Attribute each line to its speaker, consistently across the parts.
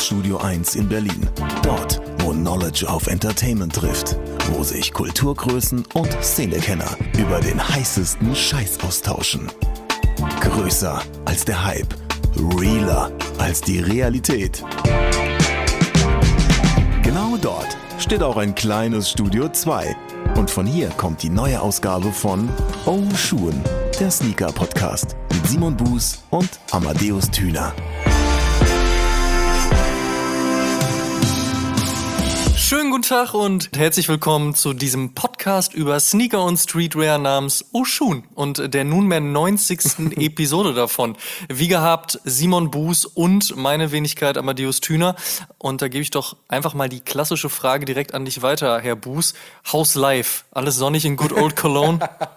Speaker 1: ins Studio 1 in Berlin. Dort, wo Knowledge auf Entertainment trifft. Wo sich Kulturgrößen und Szenekenner über den heißesten Scheiß austauschen. Größer als der Hype. Realer als die Realität. Genau dort steht auch ein kleines Studio 2. Und von hier kommt die neue Ausgabe von Oh Schuhen, der Sneaker-Podcast mit Simon Buß und Amadeus Thüner.
Speaker 2: Schönen guten Tag und herzlich willkommen zu diesem Podcast über Sneaker und Streetwear namens Oh Schuhen und der nunmehr 90. Episode davon. Wie gehabt, Simon Buß und meine Wenigkeit Amadeus Thüner. Und da gebe ich doch einfach mal die klassische Frage direkt an dich weiter, Herr Buß. How's life? Alles sonnig in good old Cologne?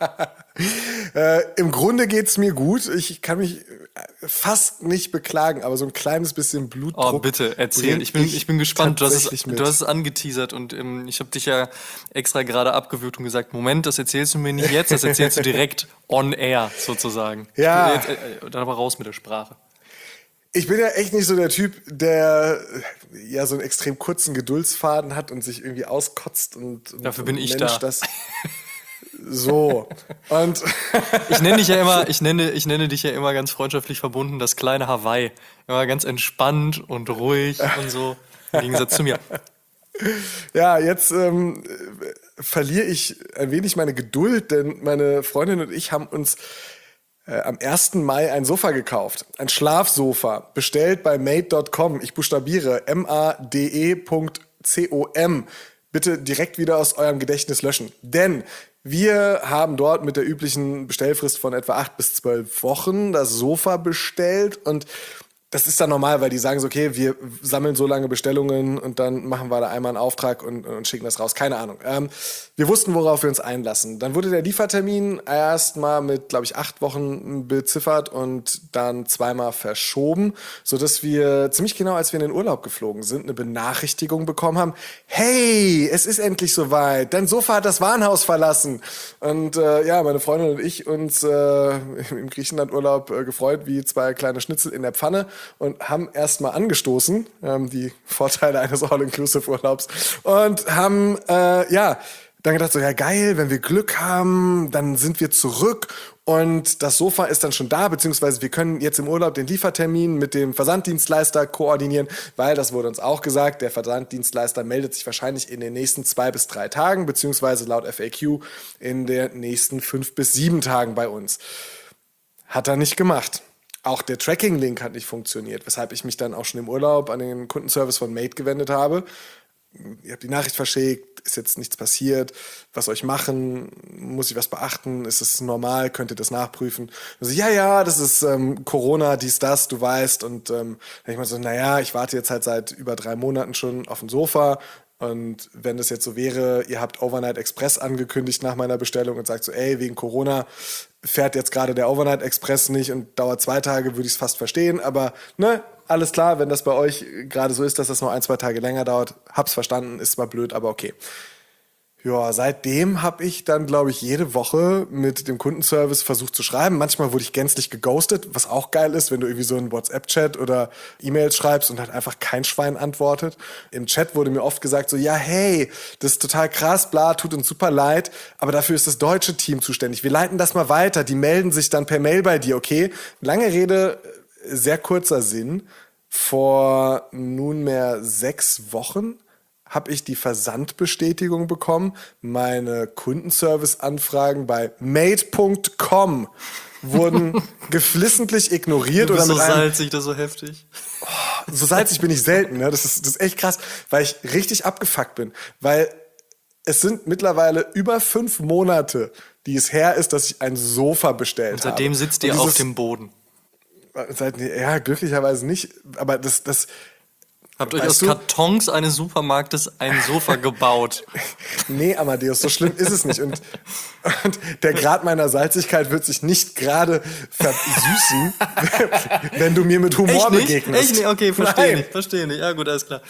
Speaker 3: Im Grunde geht's mir gut. Ich kann mich fast nicht beklagen, aber so ein kleines bisschen Blutdruck.
Speaker 2: Oh, bitte, erzähl. Ich bin gespannt. Du hast es angeteasert und ich habe dich ja extra gerade abgewürgt und gesagt, Moment, das erzählst du mir nicht jetzt, das erzählst du direkt on air sozusagen.
Speaker 3: Ja.
Speaker 2: Dann aber raus mit der Sprache.
Speaker 3: Ich bin ja echt nicht so der Typ, der ja so einen extrem kurzen Geduldsfaden hat und sich irgendwie auskotzt und
Speaker 2: dafür bin ich
Speaker 3: Mensch,
Speaker 2: da.
Speaker 3: Das so. Und
Speaker 2: ich nenne dich ja immer ganz freundschaftlich verbunden, das kleine Hawaii. Immer ganz entspannt und ruhig und so, im Gegensatz zu mir.
Speaker 3: Ja, jetzt verliere ich ein wenig meine Geduld, denn meine Freundin und ich haben uns am 1. Mai ein Sofa gekauft. Ein Schlafsofa, bestellt bei made.com. Ich buchstabiere made.com. Bitte direkt wieder aus eurem Gedächtnis löschen. Denn wir haben dort mit der üblichen Bestellfrist von etwa 8 bis 12 Wochen das Sofa bestellt und das ist dann normal, weil die sagen so, okay, wir sammeln so lange Bestellungen und dann machen wir da einmal einen Auftrag und schicken das raus. Keine Ahnung. Wir wussten, worauf wir uns einlassen. Dann wurde der Liefertermin erstmal mit, glaube ich, 8 Wochen beziffert und dann zweimal verschoben, sodass wir ziemlich genau, als wir in den Urlaub geflogen sind, eine Benachrichtigung bekommen haben, hey, es ist endlich soweit, dein Sofa hat das Warenhaus verlassen. Und ja, meine Freundin und ich uns im Griechenland-Urlaub gefreut, wie zwei kleine Schnitzel in der Pfanne. Und haben erstmal angestoßen, die Vorteile eines All-Inclusive-Urlaubs, und haben, dann gedacht so, ja geil, wenn wir Glück haben, dann sind wir zurück und das Sofa ist dann schon da, beziehungsweise wir können jetzt im Urlaub den Liefertermin mit dem Versanddienstleister koordinieren, weil, das wurde uns auch gesagt, der Versanddienstleister meldet sich wahrscheinlich in den nächsten 2 bis 3 Tagen, beziehungsweise laut FAQ in den nächsten 5 bis 7 Tagen bei uns. Hat er nicht gemacht. Auch der Tracking-Link hat nicht funktioniert, weshalb ich mich dann auch schon im Urlaub an den Kundenservice von Made gewendet habe. Ihr habt die Nachricht verschickt, ist jetzt nichts passiert, was soll ich machen, muss ich was beachten, ist es normal, könnt ihr das nachprüfen? Also, ja, das ist Corona, dies, das, du weißt. Und dann ich mal so, ich warte jetzt halt seit über 3 Monaten schon auf dem Sofa. Und wenn das jetzt so wäre, ihr habt Overnight Express angekündigt nach meiner Bestellung und sagt so, ey, wegen Corona fährt jetzt gerade der Overnight Express nicht und dauert 2 Tage, würde ich es fast verstehen. Aber alles klar, wenn das bei euch gerade so ist, dass das noch 1, 2 Tage länger dauert, hab's verstanden, ist zwar blöd, aber okay. Ja, seitdem habe ich dann, glaube ich, jede Woche mit dem Kundenservice versucht zu schreiben. Manchmal wurde ich gänzlich geghostet, was auch geil ist, wenn du irgendwie so einen WhatsApp-Chat oder E-Mails schreibst und halt einfach kein Schwein antwortet. Im Chat wurde mir oft gesagt so, ja, hey, das ist total krass, bla, tut uns super leid, aber dafür ist das deutsche Team zuständig. Wir leiten das mal weiter, die melden sich dann per Mail bei dir, okay? Lange Rede, sehr kurzer Sinn. Vor nunmehr 6 Wochen habe ich die Versandbestätigung bekommen. Meine Kundenservice-Anfragen bei made.com wurden geflissentlich ignoriert.
Speaker 2: Du bist
Speaker 3: oder mit
Speaker 2: so salzig, das ist so heftig.
Speaker 3: So salzig bin ich selten, ne? Das ist echt krass, weil ich richtig abgefuckt bin. Weil es sind mittlerweile über 5 Monate, die es her ist, dass ich ein Sofa bestellt habe.
Speaker 2: Und seitdem sitzt ihr auf dem Boden.
Speaker 3: Ja, glücklicherweise nicht. Aber das
Speaker 2: habt euch aus Kartons eines Supermarktes ein Sofa gebaut?
Speaker 3: Nee, Amadeus, so schlimm ist es nicht. Und der Grad meiner Salzigkeit wird sich nicht gerade versüßen, wenn du mir mit Humor begegnest.
Speaker 2: Echt nicht? Okay, verstehe nicht. Ja gut, alles klar.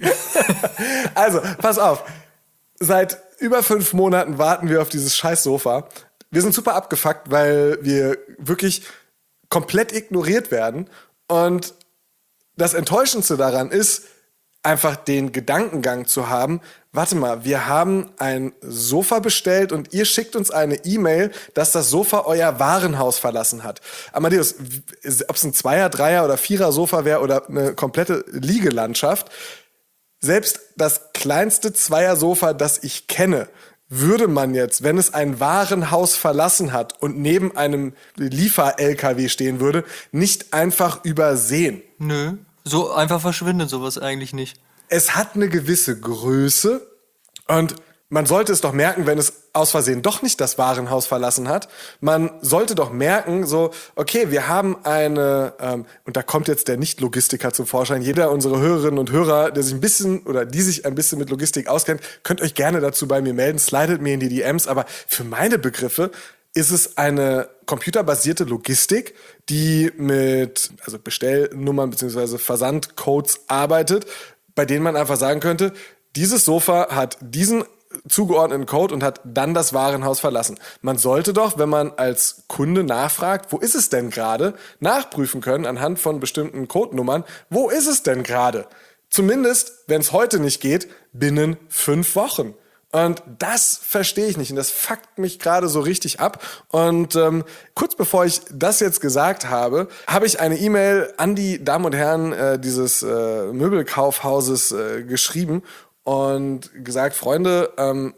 Speaker 3: Also, pass auf. Seit über 5 Monaten warten wir auf dieses scheiß Sofa. Wir sind super abgefuckt, weil wir wirklich komplett ignoriert werden. Und das Enttäuschendste daran ist, einfach den Gedankengang zu haben, warte mal, wir haben ein Sofa bestellt und ihr schickt uns eine E-Mail, dass das Sofa euer Warenhaus verlassen hat. Amadeus, ob es ein Zweier-, Dreier- oder Vierer-Sofa wäre oder eine komplette Liegelandschaft, selbst das kleinste Zweier-Sofa, das ich kenne, würde man jetzt, wenn es ein Warenhaus verlassen hat und neben einem Liefer-LKW stehen würde, nicht einfach übersehen.
Speaker 2: Nö, so einfach verschwindet sowas eigentlich nicht.
Speaker 3: Es hat eine gewisse Größe und man sollte es doch merken, wenn es aus Versehen doch nicht das Warenhaus verlassen hat. Man sollte doch merken, so, okay, wir haben eine, und da kommt jetzt der Nicht-Logistiker zum Vorschein. Jeder unserer Hörerinnen und Hörer, der sich ein bisschen oder die sich ein bisschen mit Logistik auskennt, könnt euch gerne dazu bei mir melden. Slidet mir in die DMs. Aber für meine Begriffe ist es eine computerbasierte Logistik, die mit Bestellnummern bzw. Versandcodes arbeitet, bei denen man einfach sagen könnte, dieses Sofa hat diesen zugeordneten Code und hat dann das Warenhaus verlassen. Man sollte doch, wenn man als Kunde nachfragt, wo ist es denn gerade, nachprüfen können anhand von bestimmten Codenummern, wo ist es denn gerade? Zumindest, wenn es heute nicht geht, binnen 5 Wochen. Und das verstehe ich nicht und das fuckt mich gerade so richtig ab. Und kurz bevor ich das jetzt gesagt habe, habe ich eine E-Mail an die Damen und Herren dieses Möbelkaufhauses geschrieben und gesagt, Freunde,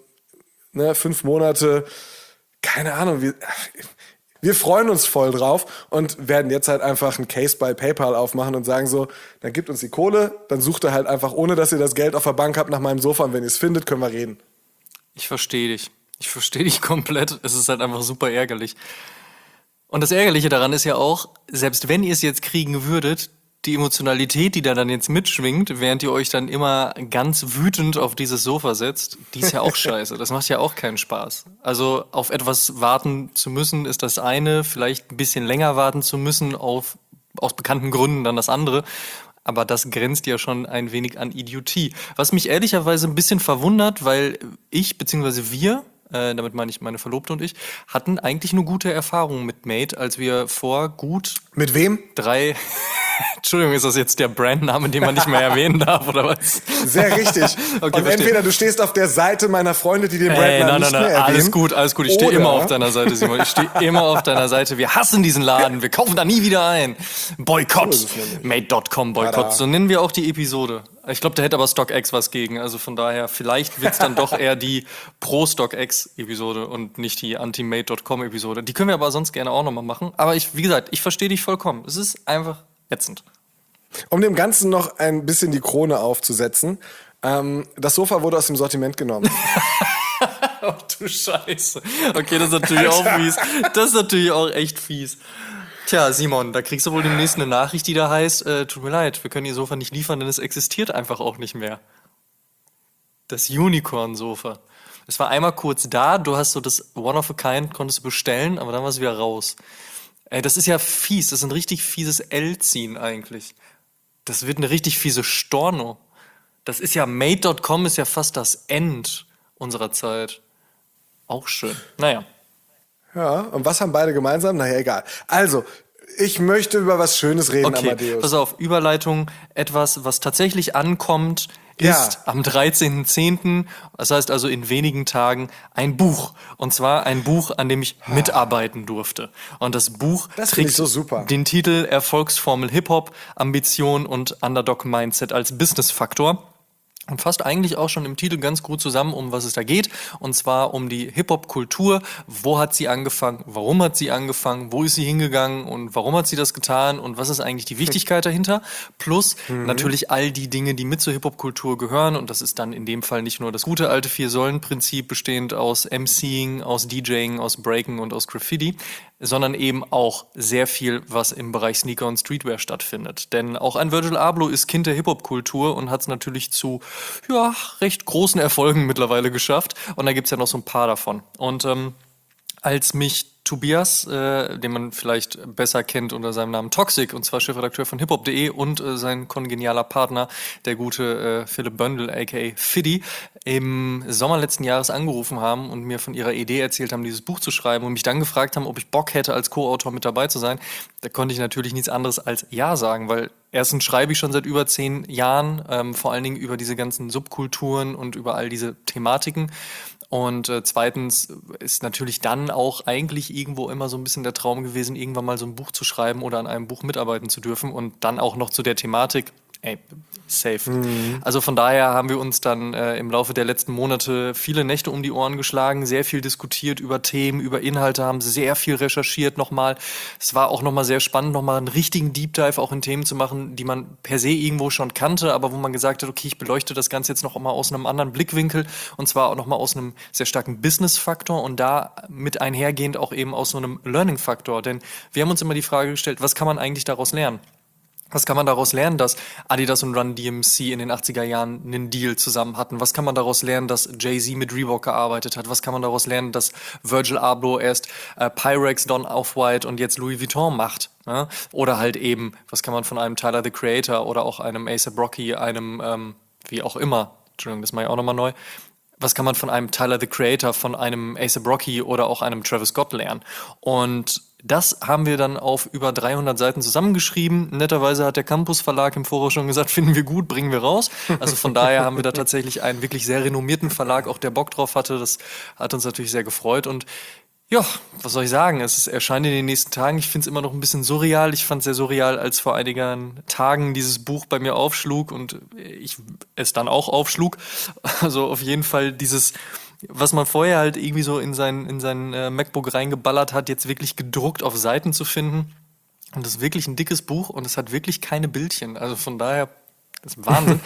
Speaker 3: 5 Monate, keine Ahnung, wir freuen uns voll drauf und werden jetzt halt einfach einen Case bei PayPal aufmachen und sagen so, dann gebt uns die Kohle, dann sucht ihr halt einfach, ohne dass ihr das Geld auf der Bank habt, nach meinem Sofa und wenn ihr es findet, können wir reden.
Speaker 2: Ich verstehe dich. Ich verstehe dich komplett. Es ist halt einfach super ärgerlich. Und das Ärgerliche daran ist ja auch, selbst wenn ihr es jetzt kriegen würdet, die Emotionalität, die da dann jetzt mitschwingt, während ihr euch dann immer ganz wütend auf dieses Sofa setzt, die ist ja auch scheiße. Das macht ja auch keinen Spaß. Also auf etwas warten zu müssen, ist das eine. Vielleicht ein bisschen länger warten zu müssen, aus bekannten Gründen dann das andere. Aber das grenzt ja schon ein wenig an Idiotie. Was mich ehrlicherweise ein bisschen verwundert, weil ich bzw. wir, damit meine ich meine Verlobte und ich, hatten eigentlich nur gute Erfahrungen mit Made, als wir vor gut...
Speaker 3: Mit wem?
Speaker 2: 3... Entschuldigung, ist das jetzt der Brandname, den man nicht mehr erwähnen darf, oder was?
Speaker 3: Sehr richtig.
Speaker 2: Okay,
Speaker 3: und entweder du stehst auf der Seite meiner Freunde, die den Brandnamen nicht mehr erwähnen.
Speaker 2: Alles gut. Ich stehe immer auf deiner Seite, Simon. Ich stehe immer auf deiner Seite. Wir hassen diesen Laden. Wir kaufen da nie wieder ein. Boykott.
Speaker 3: So
Speaker 2: Made.com Boykott. So nennen wir auch die Episode. Ich glaube, da hätte aber StockX was gegen. Also von daher, vielleicht wird's dann doch eher die Pro-StockX-Episode und nicht die Anti-Made.com-Episode. Die können wir aber sonst gerne auch nochmal machen. Aber wie gesagt, ich verstehe dich vollkommen. Es ist einfach ätzend.
Speaker 3: Um dem Ganzen noch ein bisschen die Krone aufzusetzen, das Sofa wurde aus dem Sortiment genommen.
Speaker 2: Oh du Scheiße. Okay, das ist natürlich auch fies. Das ist natürlich auch echt fies. Tja, Simon, da kriegst du wohl demnächst eine Nachricht, die da heißt, tut mir leid, wir können Ihr Sofa nicht liefern, denn es existiert einfach auch nicht mehr. Das Unicorn-Sofa. Es war einmal kurz da, du hast so das One of a Kind, konntest du bestellen, aber dann war es wieder raus. Ey, das ist ja fies, das ist ein richtig fieses L-Ziehen eigentlich. Das wird eine richtig fiese Storno. Das ist ja, Made.com ist ja fast das End unserer Zeit. Auch schön. Naja.
Speaker 3: Ja, und was haben beide gemeinsam? Naja, egal. Also, ich möchte über was Schönes reden,
Speaker 2: Okay,
Speaker 3: Amadeus.
Speaker 2: pass auf, Überleitung, etwas, was tatsächlich ankommt, ist am 13.10., das heißt also in wenigen Tagen, ein Buch. Und zwar ein Buch, an dem ich mitarbeiten durfte. Und das Buch
Speaker 3: trägt so super.
Speaker 2: Den Titel Erfolgsformel Hip-Hop, Ambition und Underdog-Mindset als Business-Faktor. Und fasst eigentlich auch schon im Titel ganz gut zusammen, um was es da geht. Und zwar um die Hip-Hop-Kultur. Wo hat sie angefangen? Warum hat sie angefangen? Wo ist sie hingegangen? Und warum hat sie das getan? Und was ist eigentlich die Wichtigkeit dahinter? Plus natürlich all die Dinge, die mit zur Hip-Hop-Kultur gehören. Und das ist dann in dem Fall nicht nur das gute alte 4-Säulen-Prinzip, bestehend aus MCing, aus DJing, aus Breaking und aus Graffiti, sondern eben auch sehr viel, was im Bereich Sneaker und Streetwear stattfindet. Denn auch ein Virgil Abloh ist Kind der Hip-Hop-Kultur und hat es natürlich zu recht großen Erfolgen mittlerweile geschafft. Und da gibt's ja noch so ein paar davon. Und als mich Tobias, den man vielleicht besser kennt unter seinem Namen Toxic, und zwar Chefredakteur von hiphop.de, und sein kongenialer Partner, der gute Philipp Böndel, aka Fiddy, im Sommer letzten Jahres angerufen haben und mir von ihrer Idee erzählt haben, dieses Buch zu schreiben, und mich dann gefragt haben, ob ich Bock hätte, als Co-Autor mit dabei zu sein. Da konnte ich natürlich nichts anderes als Ja sagen, weil erstens schreibe ich schon seit über 10 Jahren, vor allen Dingen über diese ganzen Subkulturen und über all diese Thematiken. Und zweitens ist natürlich dann auch eigentlich irgendwo immer so ein bisschen der Traum gewesen, irgendwann mal so ein Buch zu schreiben oder an einem Buch mitarbeiten zu dürfen, und dann auch noch zu der Thematik. Ey, safe. Also von daher haben wir uns dann im Laufe der letzten Monate viele Nächte um die Ohren geschlagen, sehr viel diskutiert über Themen, über Inhalte, haben sehr viel recherchiert nochmal. Es war auch nochmal sehr spannend, nochmal einen richtigen Deep Dive auch in Themen zu machen, die man per se irgendwo schon kannte, aber wo man gesagt hat, okay, ich beleuchte das Ganze jetzt noch mal aus einem anderen Blickwinkel, und zwar auch nochmal aus einem sehr starken Business-Faktor und da mit einhergehend auch eben aus so einem Learning-Faktor. Denn wir haben uns immer die Frage gestellt, was kann man eigentlich daraus lernen? Was kann man daraus lernen, dass Adidas und Run DMC in den 80er Jahren einen Deal zusammen hatten? Was kann man daraus lernen, dass Jay-Z mit Reebok gearbeitet hat? Was kann man daraus lernen, dass Virgil Abloh erst Pyrex, Don Off-White und jetzt Louis Vuitton macht? Ne? Oder halt eben, was kann man von einem Tyler, the Creator, oder auch einem A$AP Rocky, einem wie auch immer, Entschuldigung, das mache ich auch nochmal neu, was kann man von einem Tyler, the Creator, von einem A$AP Rocky oder auch einem Travis Scott lernen? Und das haben wir dann auf über 300 Seiten zusammengeschrieben. Netterweise hat der Campus Verlag im Voraus schon gesagt, finden wir gut, bringen wir raus. Also von daher haben wir da tatsächlich einen wirklich sehr renommierten Verlag, auch der Bock drauf hatte. Das hat uns natürlich sehr gefreut. Und ja, was soll ich sagen? Es erscheint in den nächsten Tagen. Ich finde es immer noch ein bisschen surreal. Ich fand es sehr surreal, als vor einigen Tagen dieses Buch bei mir aufschlug und ich es dann auch aufschlug. Also auf jeden Fall dieses, was man vorher halt irgendwie so in sein MacBook reingeballert hat, jetzt wirklich gedruckt auf Seiten zu finden. Und das ist wirklich ein dickes Buch und es hat wirklich keine Bildchen. Also von daher, das ist Wahnsinn.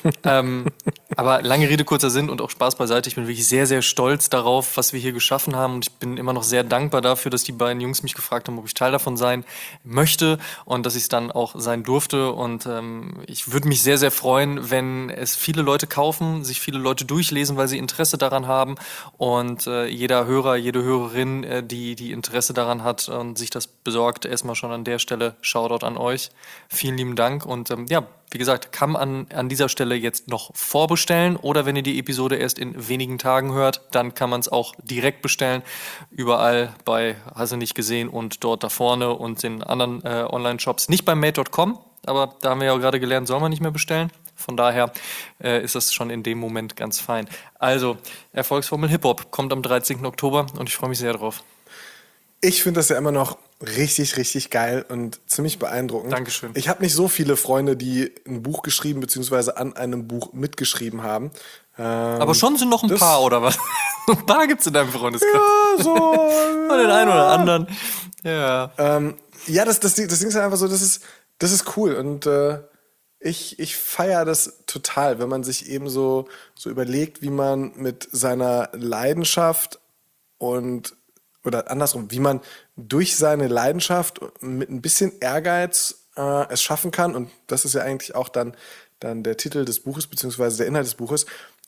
Speaker 2: Aber lange Rede, kurzer Sinn und auch Spaß beiseite. Ich bin wirklich sehr, sehr stolz darauf, was wir hier geschaffen haben. Und ich bin immer noch sehr dankbar dafür, dass die beiden Jungs mich gefragt haben, ob ich Teil davon sein möchte und dass ich es dann auch sein durfte. Und ich würde mich sehr, sehr freuen, wenn es viele Leute kaufen, sich viele Leute durchlesen, weil sie Interesse daran haben. Und jeder Hörer, jede Hörerin, die Interesse daran hat und sich das besorgt, erstmal schon an der Stelle Shoutout an euch. Vielen lieben Dank. Und ja, wie gesagt, kann man an dieser Stelle jetzt noch vorbestellen, oder wenn ihr die Episode erst in wenigen Tagen hört, dann kann man es auch direkt bestellen. Überall bei Hast du nicht gesehen und dort da vorne und den anderen Online-Shops. Nicht bei made.com, aber da haben wir ja gerade gelernt, soll man nicht mehr bestellen. Von daher ist das schon in dem Moment ganz fein. Also, Erfolgsformel Hip-Hop kommt am 13. Oktober und ich freue mich sehr drauf.
Speaker 3: Ich finde das ja immer noch richtig, richtig geil und ziemlich beeindruckend.
Speaker 2: Dankeschön.
Speaker 3: Ich habe nicht so viele Freunde, die ein Buch geschrieben bzw. an einem Buch mitgeschrieben haben.
Speaker 2: Aber schon sind noch ein paar, oder was? Ein paar gibt es in deinem Freundeskreis.
Speaker 3: Ja, so.
Speaker 2: Von den einen oder anderen. Ja.
Speaker 3: Ja, das Ding ist einfach so, das ist cool. Und ich feiere das total, wenn man sich eben so überlegt, wie man mit seiner Leidenschaft oder andersrum, wie man durch seine Leidenschaft mit ein bisschen Ehrgeiz es schaffen kann, und das ist ja eigentlich auch dann der Titel des Buches, beziehungsweise der Inhalt des Buches,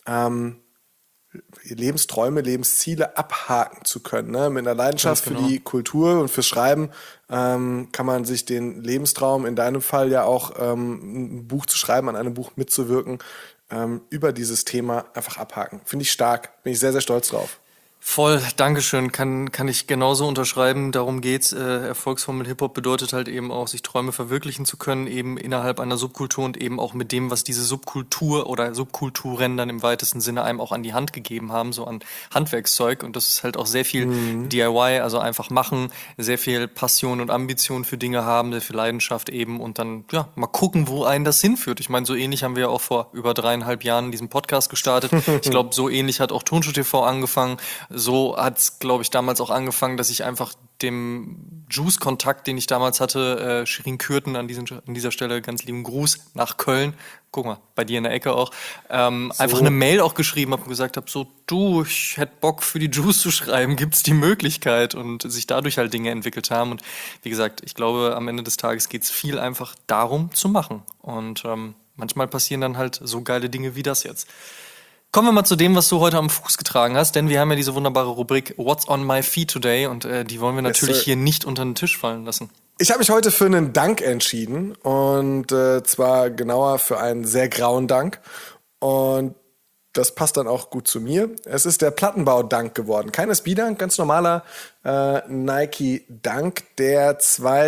Speaker 3: Lebensträume, Lebensziele abhaken zu können. Ne? Mit einer Leidenschaft für die Kultur und fürs Schreiben kann man sich den Lebenstraum, in deinem Fall ja auch ein Buch zu schreiben, an einem Buch mitzuwirken, über dieses Thema einfach abhaken. Finde ich stark, bin ich sehr, sehr stolz drauf.
Speaker 2: Voll, Dankeschön, kann ich genauso unterschreiben, darum geht's. Erfolgsformel Hip-Hop bedeutet halt eben auch, sich Träume verwirklichen zu können, eben innerhalb einer Subkultur und eben auch mit dem, was diese Subkultur oder Subkulturen dann im weitesten Sinne einem auch an die Hand gegeben haben, so an Handwerkszeug, und das ist halt auch sehr viel DIY, also einfach machen, sehr viel Passion und Ambition für Dinge haben, sehr viel Leidenschaft eben, und dann, ja, mal gucken, wo einen das hinführt. Ich meine, so ähnlich haben wir ja auch vor über 3,5 Jahren diesen Podcast gestartet. Ich glaube, so ähnlich hat auch Tonschuh TV angefangen. So hat es, glaube ich, damals auch angefangen, dass ich einfach dem Juice-Kontakt, den ich damals hatte, Shirin Kürten, an dieser Stelle ganz lieben Gruß nach Köln, guck mal, bei dir in der Ecke auch, einfach eine Mail auch geschrieben habe und gesagt habe, so, du, ich hätte Bock für die Juice zu schreiben, gibt's die Möglichkeit, und sich dadurch halt Dinge entwickelt haben. Und wie gesagt, ich glaube, am Ende des Tages geht's viel einfach darum zu machen, und manchmal passieren dann halt so geile Dinge wie das jetzt. Kommen wir mal zu dem, was du heute am Fuß getragen hast, denn wir haben ja diese wunderbare Rubrik What's on my feet today und die wollen wir natürlich hier nicht unter den Tisch fallen lassen.
Speaker 3: Ich habe mich heute für einen Dunk entschieden und zwar genauer für einen sehr grauen Dunk und das passt dann auch gut zu mir. Es ist der Plattenbau-Dunk geworden. Kein SB-Dunk, ganz normaler Nike-Dunk, der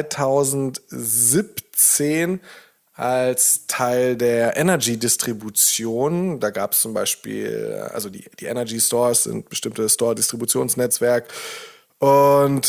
Speaker 3: 2017 als Teil der Energy-Distribution, da gab es zum Beispiel, also die Energy Stores sind bestimmte Store-Distributionsnetzwerk. Und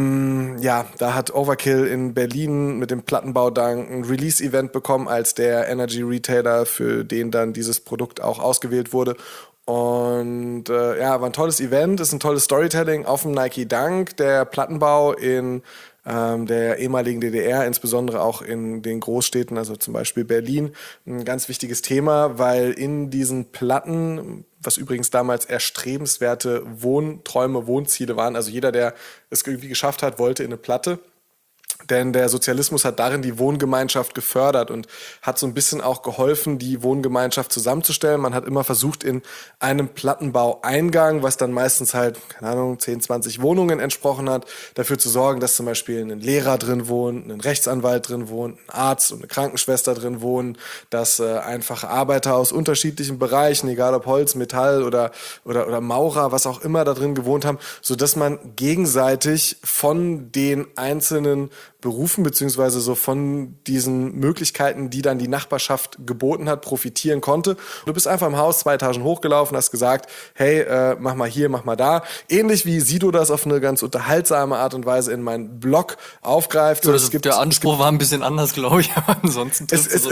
Speaker 3: da hat Overkill in Berlin mit dem Plattenbau-Dunk ein Release-Event bekommen als der Energy-Retailer, für den dann dieses Produkt auch ausgewählt wurde. Und war ein tolles Event, ist ein tolles Storytelling auf dem Nike Dunk. Der Plattenbau in der ehemaligen DDR, insbesondere auch in den Großstädten, also zum Beispiel Berlin, ein ganz wichtiges Thema, weil in diesen Platten, was übrigens damals erstrebenswerte Wohnträume, Wohnziele waren, also jeder, der es irgendwie geschafft hat, wollte in eine Platte. Denn der Sozialismus hat darin die Wohngemeinschaft gefördert und hat so ein bisschen auch geholfen, die Wohngemeinschaft zusammenzustellen. Man hat immer versucht, in einem Plattenbaueingang, was dann meistens halt, 10, 20 Wohnungen entsprochen hat, dafür zu sorgen, dass zum Beispiel ein Lehrer drin wohnt, ein Rechtsanwalt drin wohnt, ein Arzt und eine Krankenschwester drin wohnen, dass einfache Arbeiter aus unterschiedlichen Bereichen, egal ob Holz, Metall oder Maurer, was auch immer, da drin gewohnt haben, sodass man gegenseitig von den einzelnen Berufen beziehungsweise so von diesen Möglichkeiten, die dann die Nachbarschaft geboten hat, profitieren konnte. Du bist einfach im Haus 2 Etagen hochgelaufen, hast gesagt, hey, mach mal hier, mach mal da. Ähnlich wie Sido das auf eine ganz unterhaltsame Art und Weise in meinen Blog aufgreift.
Speaker 2: So, der Anspruch war ein bisschen anders, glaube ich, aber ansonsten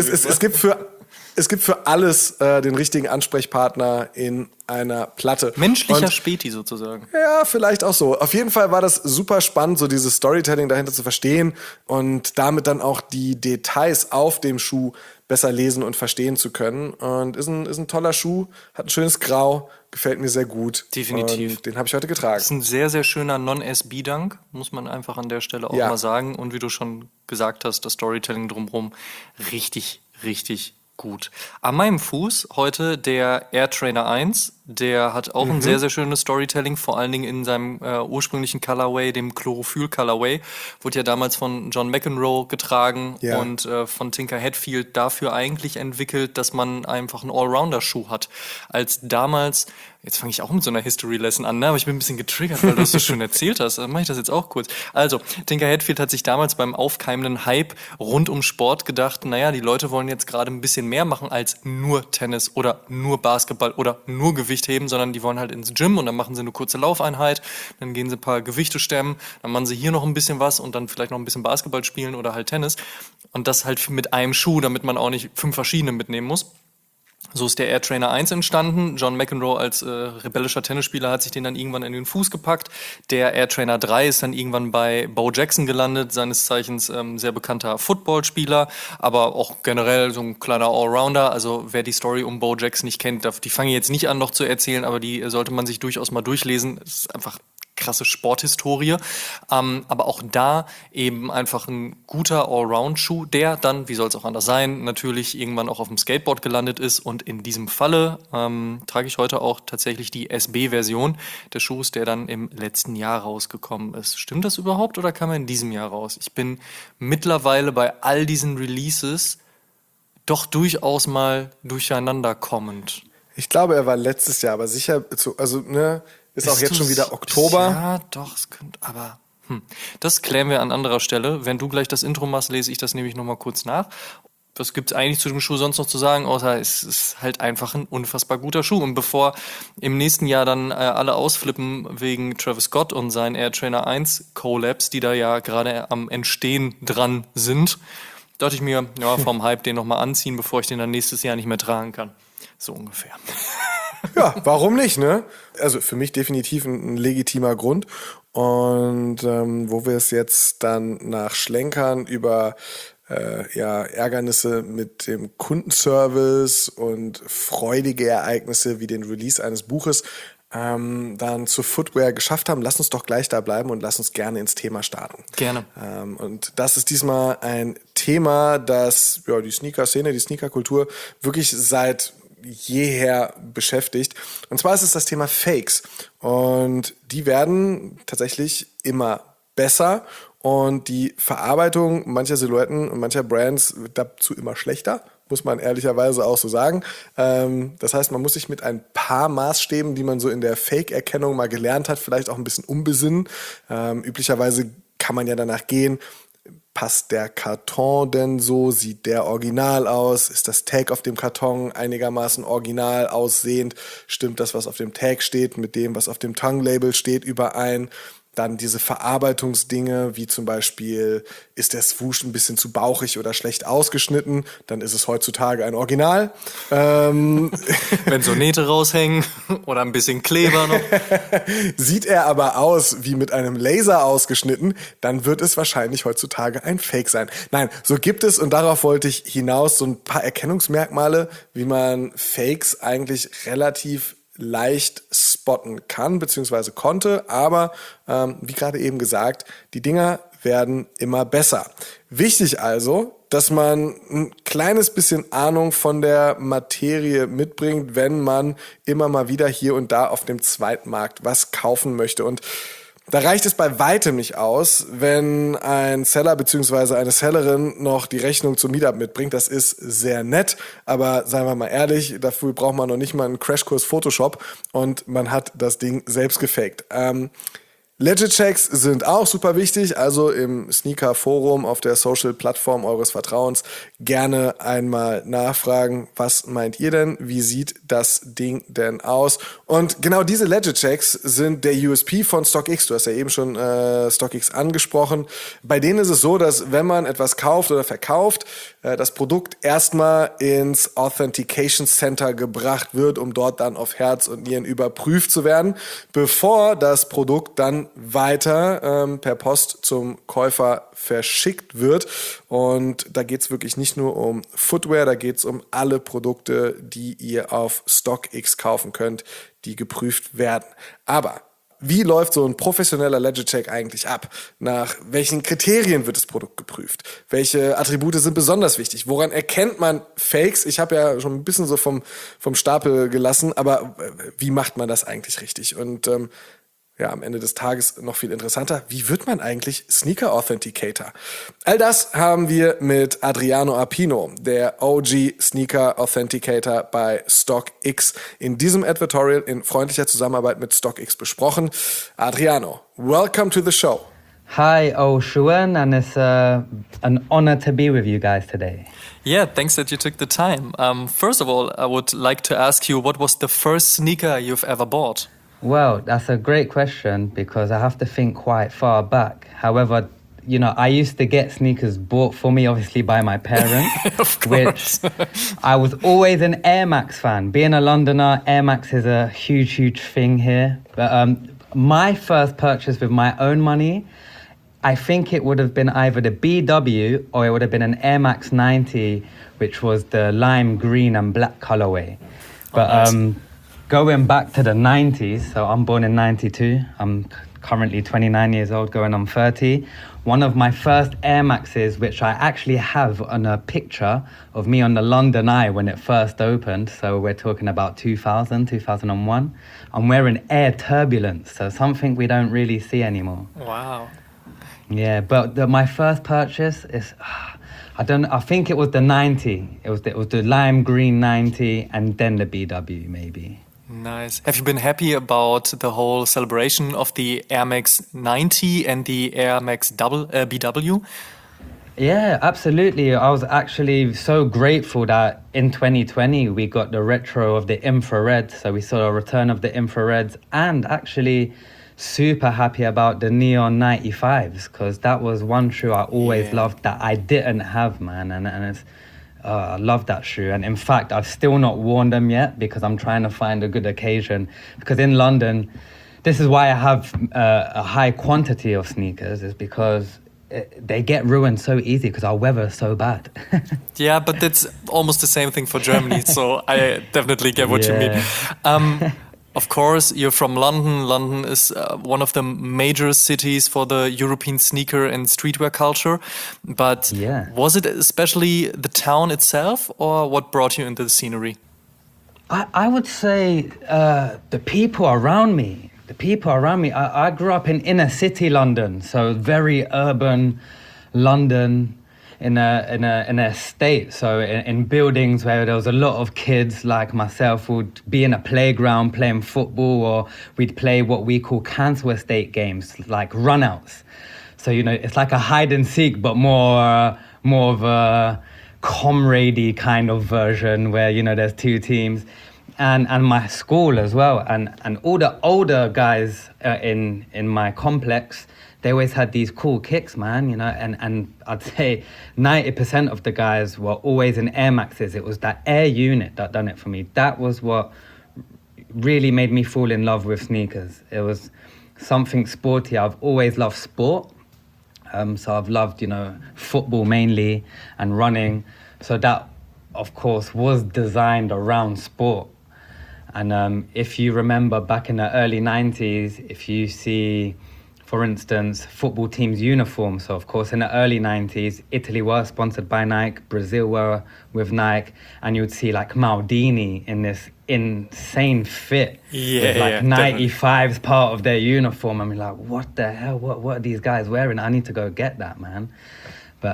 Speaker 3: es gibt für alles den richtigen Ansprechpartner in einer Platte.
Speaker 2: Menschlicher Späti sozusagen.
Speaker 3: Ja, vielleicht auch so. Auf jeden Fall war das super spannend, so dieses Storytelling dahinter zu verstehen und damit dann auch die Details auf dem Schuh besser lesen und verstehen zu können. Und ist ein toller Schuh, hat ein schönes Grau, gefällt mir sehr gut.
Speaker 2: Definitiv.
Speaker 3: Und den habe ich heute getragen.
Speaker 2: Das ist ein sehr, sehr schöner Non-SB-Dunk, muss man einfach an der Stelle auch mal sagen. Und wie du schon gesagt hast, das Storytelling drumherum richtig, richtig gut. An meinem Fuß heute der Air Trainer 1. Der hat auch ein sehr, sehr schönes Storytelling, vor allen Dingen in seinem ursprünglichen Colorway, dem Chlorophyll-Colorway. Wurde ja damals von John McEnroe getragen und von Tinker Hatfield dafür eigentlich entwickelt, dass man einfach einen Allrounder-Schuh hat. Als damals, jetzt fange ich auch mit so einer History-Lesson an, ne? Aber ich bin ein bisschen getriggert, weil du das so schön erzählt hast. Dann mache ich das jetzt auch kurz. Also, Tinker Hatfield hat sich damals beim aufkeimenden Hype rund um Sport gedacht, naja, die Leute wollen jetzt gerade ein bisschen mehr machen als nur Tennis oder nur Basketball oder nur Gewicht heben, sondern die wollen halt ins Gym und dann machen sie eine kurze Laufeinheit, dann gehen sie ein paar Gewichte stemmen, dann machen sie hier noch ein bisschen was und dann vielleicht noch ein bisschen Basketball spielen oder halt Tennis. Und das halt mit einem Schuh, damit man auch nicht 5 verschiedene mitnehmen muss. So ist der Air Trainer 1 entstanden. John McEnroe als rebellischer Tennisspieler hat sich den dann irgendwann in den Fuß gepackt. Der Air Trainer 3 ist dann irgendwann bei Bo Jackson gelandet, seines Zeichens sehr bekannter Footballspieler, aber auch generell so ein kleiner Allrounder. Also wer die Story um Bo Jackson nicht kennt, die fange ich jetzt nicht an noch zu erzählen, aber die sollte man sich durchaus mal durchlesen. Es ist einfach krasse Sporthistorie, aber auch da eben einfach ein guter Allround-Schuh, der dann, wie soll es auch anders sein, natürlich irgendwann auch auf dem Skateboard gelandet ist und in diesem Falle trage ich heute auch tatsächlich die SB-Version des Schuhs, der dann im letzten Jahr rausgekommen ist. Stimmt das überhaupt oder kam er in diesem Jahr raus? Ich bin mittlerweile bei all diesen Releases doch durchaus mal durcheinander kommend.
Speaker 3: Ich glaube, er war letztes Jahr, aber sicher, ist auch jetzt schon wieder Oktober.
Speaker 2: Ja, doch, es könnte, aber das klären wir an anderer Stelle. Wenn du gleich das Intro machst, lese ich das nämlich nochmal kurz nach. Was gibt es eigentlich zu dem Schuh sonst noch zu sagen, außer es ist halt einfach ein unfassbar guter Schuh. Und bevor im nächsten Jahr dann alle ausflippen wegen Travis Scott und seinen Air Trainer 1 Collabs, die da ja gerade am Entstehen dran sind, dachte ich mir, ja, vom Hype den nochmal anziehen, bevor ich den dann nächstes Jahr nicht mehr tragen kann. So ungefähr.
Speaker 3: Ja, warum nicht, ne? Also für mich definitiv ein legitimer Grund. Und wo wir es jetzt dann nach Schlenkern über Ärgernisse mit dem Kundenservice und freudige Ereignisse wie den Release eines Buches dann zu Footwear geschafft haben, lass uns doch gleich da bleiben und lass uns gerne ins Thema starten.
Speaker 2: Gerne.
Speaker 3: Und das ist diesmal ein Thema, das die Sneaker-Szene, die Sneaker-Kultur wirklich seit jeher beschäftigt. Und zwar ist es das Thema Fakes. Und die werden tatsächlich immer besser. Und die Verarbeitung mancher Silhouetten und mancher Brands wird dazu immer schlechter, muss man ehrlicherweise auch so sagen. Das heißt, man muss sich mit ein paar Maßstäben, die man so in der Fake-Erkennung mal gelernt hat, vielleicht auch ein bisschen umbesinnen. Üblicherweise kann man ja danach gehen, passt der Karton denn so? Sieht der original aus? Ist das Tag auf dem Karton einigermaßen original aussehend? Stimmt das, was auf dem Tag steht, mit dem, was auf dem Tongue-Label steht, überein? Dann diese Verarbeitungsdinge, wie zum Beispiel, ist der Swoosh ein bisschen zu bauchig oder schlecht ausgeschnitten, dann ist es heutzutage ein Original.
Speaker 2: Wenn so Nähte raushängen oder ein bisschen Kleber noch.
Speaker 3: Sieht er aber aus wie mit einem Laser ausgeschnitten, dann wird es wahrscheinlich heutzutage ein Fake sein. Nein, so gibt es, und darauf wollte ich hinaus, so ein paar Erkennungsmerkmale, wie man Fakes eigentlich relativ leicht spotten kann bzw. konnte, aber wie gerade eben gesagt, die Dinger werden immer besser. Wichtig also, dass man ein kleines bisschen Ahnung von der Materie mitbringt, wenn man immer mal wieder hier und da auf dem Zweitmarkt was kaufen möchte. Und da reicht es bei weitem nicht aus, wenn ein Seller bzw. eine Sellerin noch die Rechnung zum Meetup mitbringt. Das ist sehr nett, aber seien wir mal ehrlich, dafür braucht man noch nicht mal einen Crashkurs Photoshop und man hat das Ding selbst gefaked. Legit-Checks sind auch super wichtig, also im Sneaker-Forum auf der Social-Plattform eures Vertrauens gerne einmal nachfragen, was meint ihr denn, wie sieht das Ding denn aus? Und genau diese Legit-Checks sind der USP von StockX, du hast ja eben schon StockX angesprochen. Bei denen ist es so, dass wenn man etwas kauft oder verkauft, das Produkt erstmal ins Authentication Center gebracht wird, um dort dann auf Herz und Nieren überprüft zu werden, bevor das Produkt dann weiter per Post zum Käufer verschickt wird. Und da geht es wirklich nicht nur um Footwear, da geht es um alle Produkte, die ihr auf StockX kaufen könnt, die geprüft werden. Aber wie läuft so ein professioneller Legit-Check eigentlich ab? Nach welchen Kriterien wird das Produkt geprüft? Welche Attribute sind besonders wichtig? Woran erkennt man Fakes? Ich habe ja schon ein bisschen so vom Stapel gelassen, aber wie macht man das eigentlich richtig? Und am Ende des Tages noch viel interessanter, wie wird man eigentlich Sneaker Authenticator? All das haben wir mit Adriano Arpino, der OG Sneaker Authenticator bei StockX, in diesem Advertorial in freundlicher Zusammenarbeit mit StockX besprochen. Adriano, welcome to the show.
Speaker 4: Hi, Oshun, and it's an honor to be with you guys today.
Speaker 2: Yeah, thanks that you took the time. First of all, I would like to ask you, what was the first sneaker you've ever bought?
Speaker 4: Well, that's a great question because I have to think quite far back. However, you know, I used to get sneakers bought for me, obviously, by my parents.
Speaker 2: Of course.
Speaker 4: Which I was always an Air Max fan. Being a Londoner, Air Max is a huge, huge thing here. But my first purchase with my own money, I think it would have been either the BW or it would have been an Air Max 90, which was the lime green and black colorway. But nice. Going back to the 90s, so I'm born in 92. I'm currently 29 years old, going on 30. One of my first Air Maxes, which I actually have on a picture of me on the London Eye when it first opened. So we're talking about 2000, 2001. I'm wearing Air Turbulence, so something we don't really see anymore.
Speaker 2: Wow.
Speaker 4: Yeah, but my first purchase is, I think it was the 90. It was the lime green 90 and then the BW maybe.
Speaker 2: Nice. Have you been happy about the whole celebration of the Air Max 90 and the Air Max BW?
Speaker 4: Yeah, absolutely. I was actually so grateful that in 2020 we got the retro of the infrared. So we saw a return of the infrareds, and actually super happy about the Neon 95s because that was one shoe I always loved that I didn't have, man. And it's I love that shoe, and in fact I've still not worn them yet because I'm trying to find a good occasion, because in London, this is why I have a high quantity of sneakers, is because they get ruined so easy because our weather is so bad.
Speaker 2: Yeah, but that's almost the same thing for Germany, so I definitely get what you mean. Of course, you're from London. London is one of the major cities for the European sneaker and streetwear culture. But was it especially the town itself, or what brought you into the scenery?
Speaker 4: I would say the people around me. I grew up in inner city London, so very urban London, in an estate. So in buildings where there was a lot of kids like myself would be in a playground playing football, or we'd play what we call council estate games like runouts. So it's like a hide and seek, but more of a comradey kind of version where there's two teams. And my school as well, and all the older guys in my complex, they always had these cool kicks, man, and I'd say 90% of the guys were always in Air Maxes. It was that Air unit that done it for me. That was what really made me fall in love with sneakers. It was something sporty. I've always loved sport, so I've loved football mainly and running. So that, of course, was designed around sport. And if you remember back in the early 90s, if you see, for instance, football teams' uniforms. So, of course, in the early 90s, Italy were sponsored by Nike, Brazil were with Nike, and you'd see like Maldini in this insane fit with like 95's part of their uniform. I mean, like, what the hell? What are these guys wearing? I need to go get that, man. But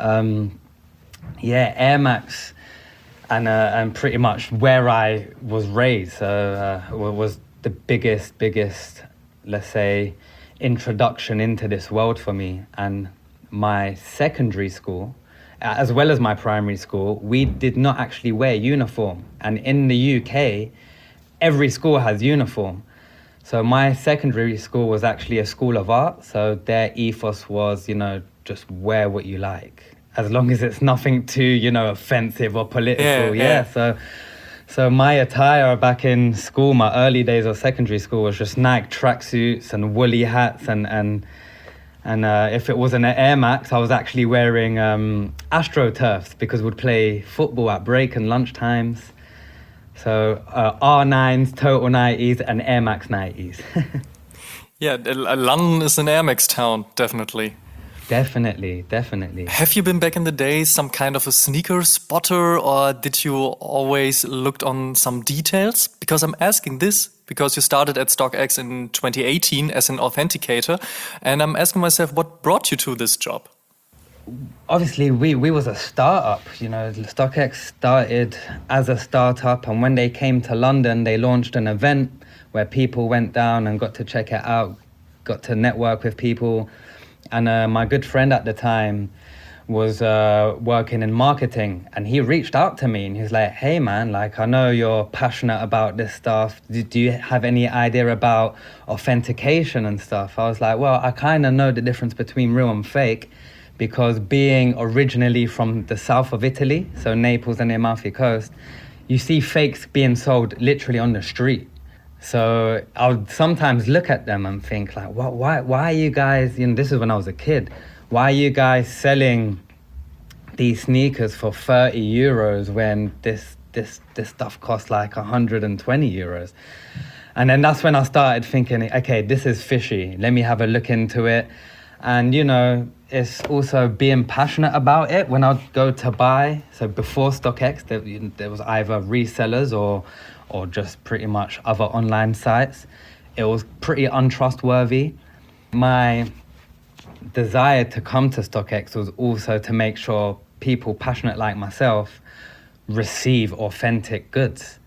Speaker 4: Air Max. And pretty much where I was raised was the biggest, let's say, introduction into this world for me. And my secondary school, as well as my primary school, we did not actually wear uniform. And in the UK, every school has uniform. So my secondary school was actually a school of art. So their ethos was, just wear what you like, as long as it's nothing too, offensive or political. So my attire back in school, my early days of secondary school, was just Nike tracksuits and woolly hats, and if it wasn't an Air Max, I was actually wearing AstroTurfs, because we'd play football at break and lunch times. So R9s, Total 90s, and Air Max 90s.
Speaker 2: London is an Air Max town, definitely.
Speaker 4: Definitely.
Speaker 2: Have you been back in the day some kind of a sneaker spotter, or did you always looked on some details? Because I'm asking this because you started at StockX in 2018 as an authenticator, and I'm asking myself, what brought you to this job?
Speaker 4: Obviously, we was a startup. StockX started as a startup, and when they came to London, they launched an event where people went down and got to check it out, got to network with people. And my good friend at the time was working in marketing, and he reached out to me and he was like, hey man, like, I know you're passionate about this stuff. Do you have any idea about authentication and stuff? I was like, well, I kind of know the difference between real and fake, because being originally from the south of Italy, so Naples and the Amalfi Coast, you see fakes being sold literally on the street. So I would sometimes look at them and think, like, why are you guys, this is when I was a kid, why are you guys selling these sneakers for 30 euros when this stuff costs like 120 euros? And then that's when I started thinking, okay, this is fishy. Let me have a look into it. And, it's also being passionate about it. When I'd go to buy, so before StockX, there was either resellers or just pretty much other online sites. It was pretty untrustworthy. My desire to come to StockX was also to make sure people passionate like myself receive authentic goods.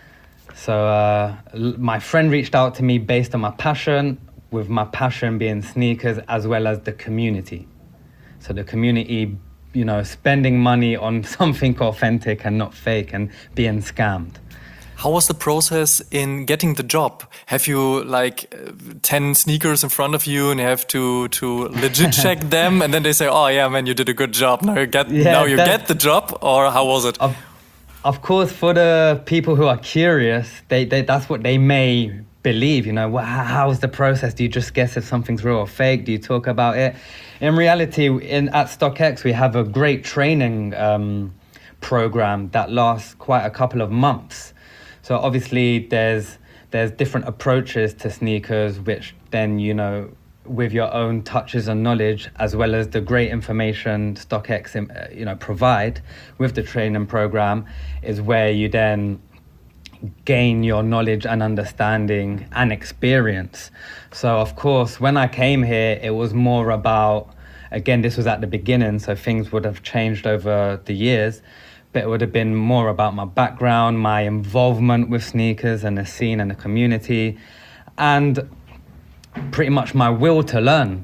Speaker 4: So my friend reached out to me based on my passion, with my passion being sneakers as well as the community. So the community, spending money on something authentic and not fake and being scammed.
Speaker 2: How was the process in getting the job? Have you 10 sneakers in front of you and you have to legit check them, and then they say, oh yeah, man, you did a good job. Now you get the job, or how was it?
Speaker 4: Of course, for the people who are curious, they that's what they may believe. How's the process? Do you just guess if something's real or fake? Do you talk about it? In reality, at StockX, we have a great training program that lasts quite a couple of months. So obviously there's different approaches to sneakers, which then, with your own touches and knowledge, as well as the great information StockX, provide with the training program, is where you then, gain your knowledge and understanding and experience. So of course, when I came here, it was more about, again, this was at the beginning, so things would have changed over the years, but it would have been more about my background, my involvement with sneakers and the scene and the community, and pretty much my will to learn.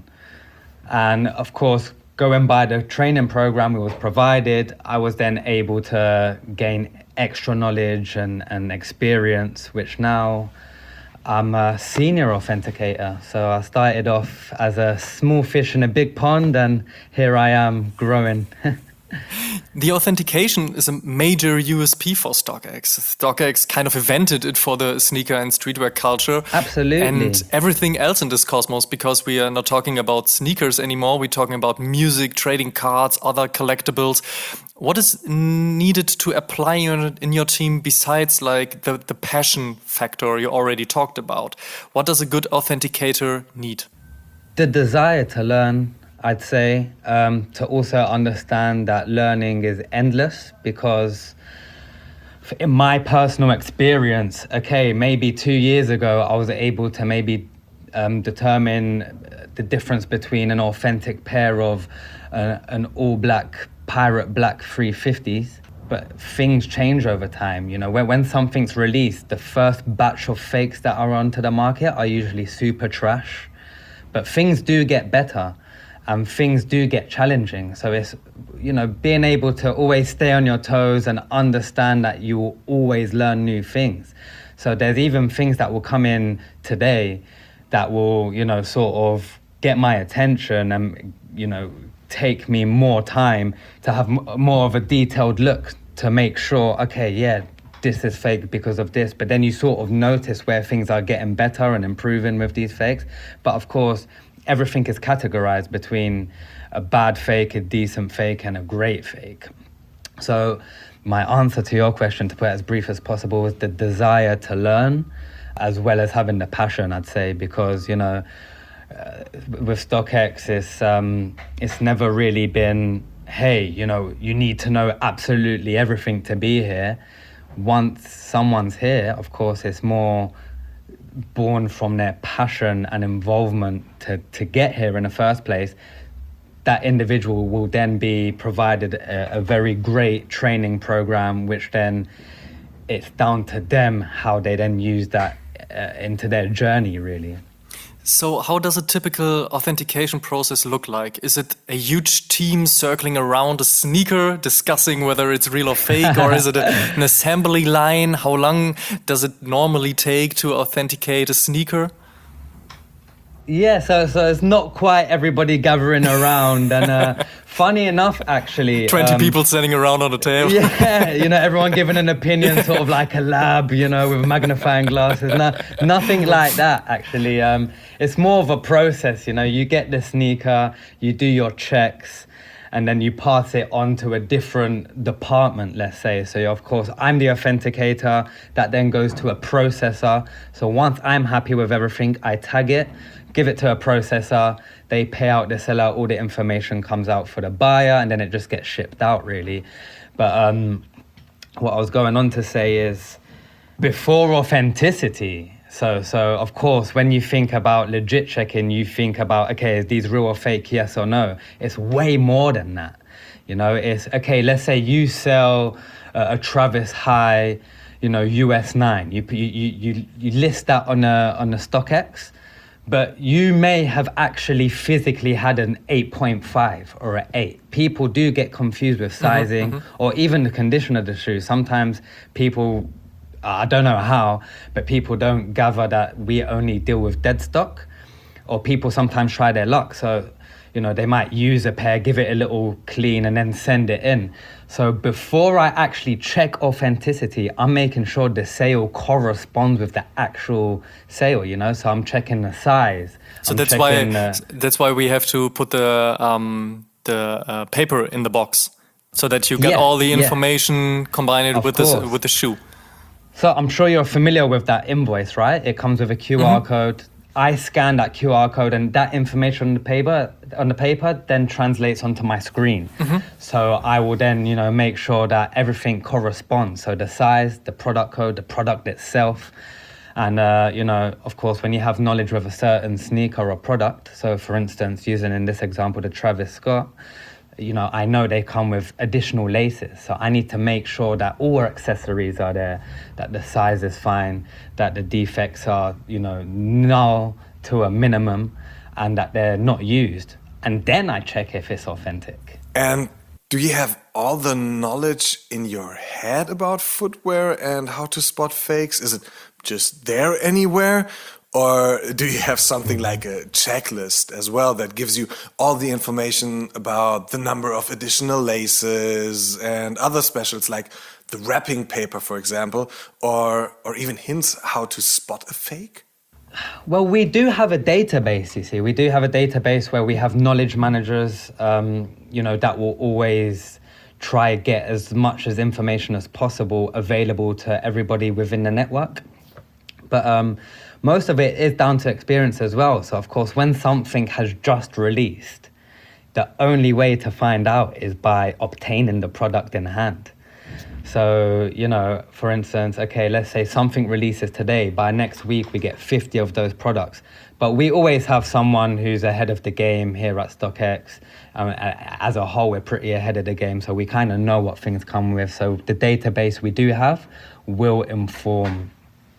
Speaker 4: And of course, going by the training program we was provided, I was then able to gain extra knowledge and experience, which now I'm a senior authenticator. So I started off as a small fish in a big pond, and here I am growing.
Speaker 2: The authentication is a major USP for StockX. StockX kind of invented it for the sneaker and streetwear culture.
Speaker 4: Absolutely.
Speaker 2: And everything else in this cosmos, because we are not talking about sneakers anymore, we're talking about music, trading cards, other collectibles. What is needed to apply in your team besides like the passion factor you already talked about? What does a good authenticator need?
Speaker 4: The desire to learn, I'd say, to also understand that learning is endless, because in my personal experience, okay, maybe 2 years ago, I was able to maybe determine the difference between an authentic pair of an all-black Pirate Black 350s. But things change over time. You know, when something's released, the first batch of fakes that are onto the market are usually super trash. But things do get better. And things do get challenging. So it's, you know, being able to always stay on your toes and understand that you will always learn new things. So there's even things that will come in today that will, you know, sort of get my attention and, you know, take me more time to have more of a detailed look to make sure, okay, yeah, this is fake because of this. But then you sort of notice where things are getting better and improving with these fakes. But of course, everything is categorized between a bad fake, a decent fake, and a great fake. So my answer to your question, to put it as brief as possible, was the desire to learn, as well as having the passion, I'd say, because, you know, with StockX, it's never really been, hey, you know, you need to know absolutely everything to be here. Once someone's here, of course, it's more born from their passion and involvement to get here in the first place. That individual will then be provided a very great training program, which then it's down to them how they then use that into their journey, really.
Speaker 2: So how does a typical authentication process look like? Is it a huge team circling around a sneaker, discussing whether it's real or fake, or is it an assembly line? How long does it normally take to authenticate a sneaker?
Speaker 4: Yeah, so it's not quite everybody gathering around, and funny enough, actually,
Speaker 2: 20 people standing around on a table.
Speaker 4: Yeah, you know, everyone giving an opinion, sort of like a lab, you know, with magnifying glasses. Nothing like that, actually. It's more of a process, you know. You get the sneaker, you do your checks, and then you pass it on to a different department, let's say. So, of course, I'm the authenticator. That then goes to a processor. So once I'm happy with everything, I tag it, give it to a processor, they pay out the seller, all the information comes out for the buyer, and then it just gets shipped out, really. But what I was going on to say is, before authenticity, so of course, when you think about legit checking, you think about, okay, is these real or fake, yes or no? It's way more than that. You know, it's, okay, let's say you sell a Travis High, you know, US 9. You list that on a StockX, but you may have actually physically had an 8.5 or an 8. People do get confused with sizing or even the condition of the shoe. Sometimes people, I don't know how, but people don't gather that we only deal with dead stock, or people sometimes try their luck. So, you know, they might use a pair, give it a little clean, and then send it in. So before I actually check authenticity, I'm making sure the sale corresponds with the actual sale, you know? So I'm checking the size.
Speaker 2: So that's why we have to put the paper in the box, so that you get all the information, combine it with the shoe.
Speaker 4: So I'm sure you're familiar with that invoice, right? It comes with a QR code. I scan that QR code, and that information on the paper then translates onto my screen. So I will then, make sure that everything corresponds. So the size, the product code, the product itself. And, of course, when you have knowledge of a certain sneaker or product, so for instance, using in this example, the Travis Scott, I know they come with additional laces. So I need to make sure that all accessories are there, that the size is fine, that the defects are, null to a minimum, and that they're not used. And then I check if it's authentic.
Speaker 3: And do you have all the knowledge in your head about footwear and how to spot fakes? Is it just there anywhere? Or do you have something like a checklist as well that gives you all the information about the number of additional laces and other specials like the wrapping paper, for example, or even hints how to spot a fake?
Speaker 4: Well, we do have a database, you see. We do have a database where we have knowledge managers, that will always try get as much as information as possible available to everybody within the network. But most of it is down to experience as well. So, of course, when something has just released, the only way to find out is by obtaining the product in hand. So, for instance, okay, let's say something releases today. By next week, we get 50 of those products. But we always have someone who's ahead of the game here at StockX. As a whole, we're pretty ahead of the game. So we kind of know what things come with. So the database we do have will inform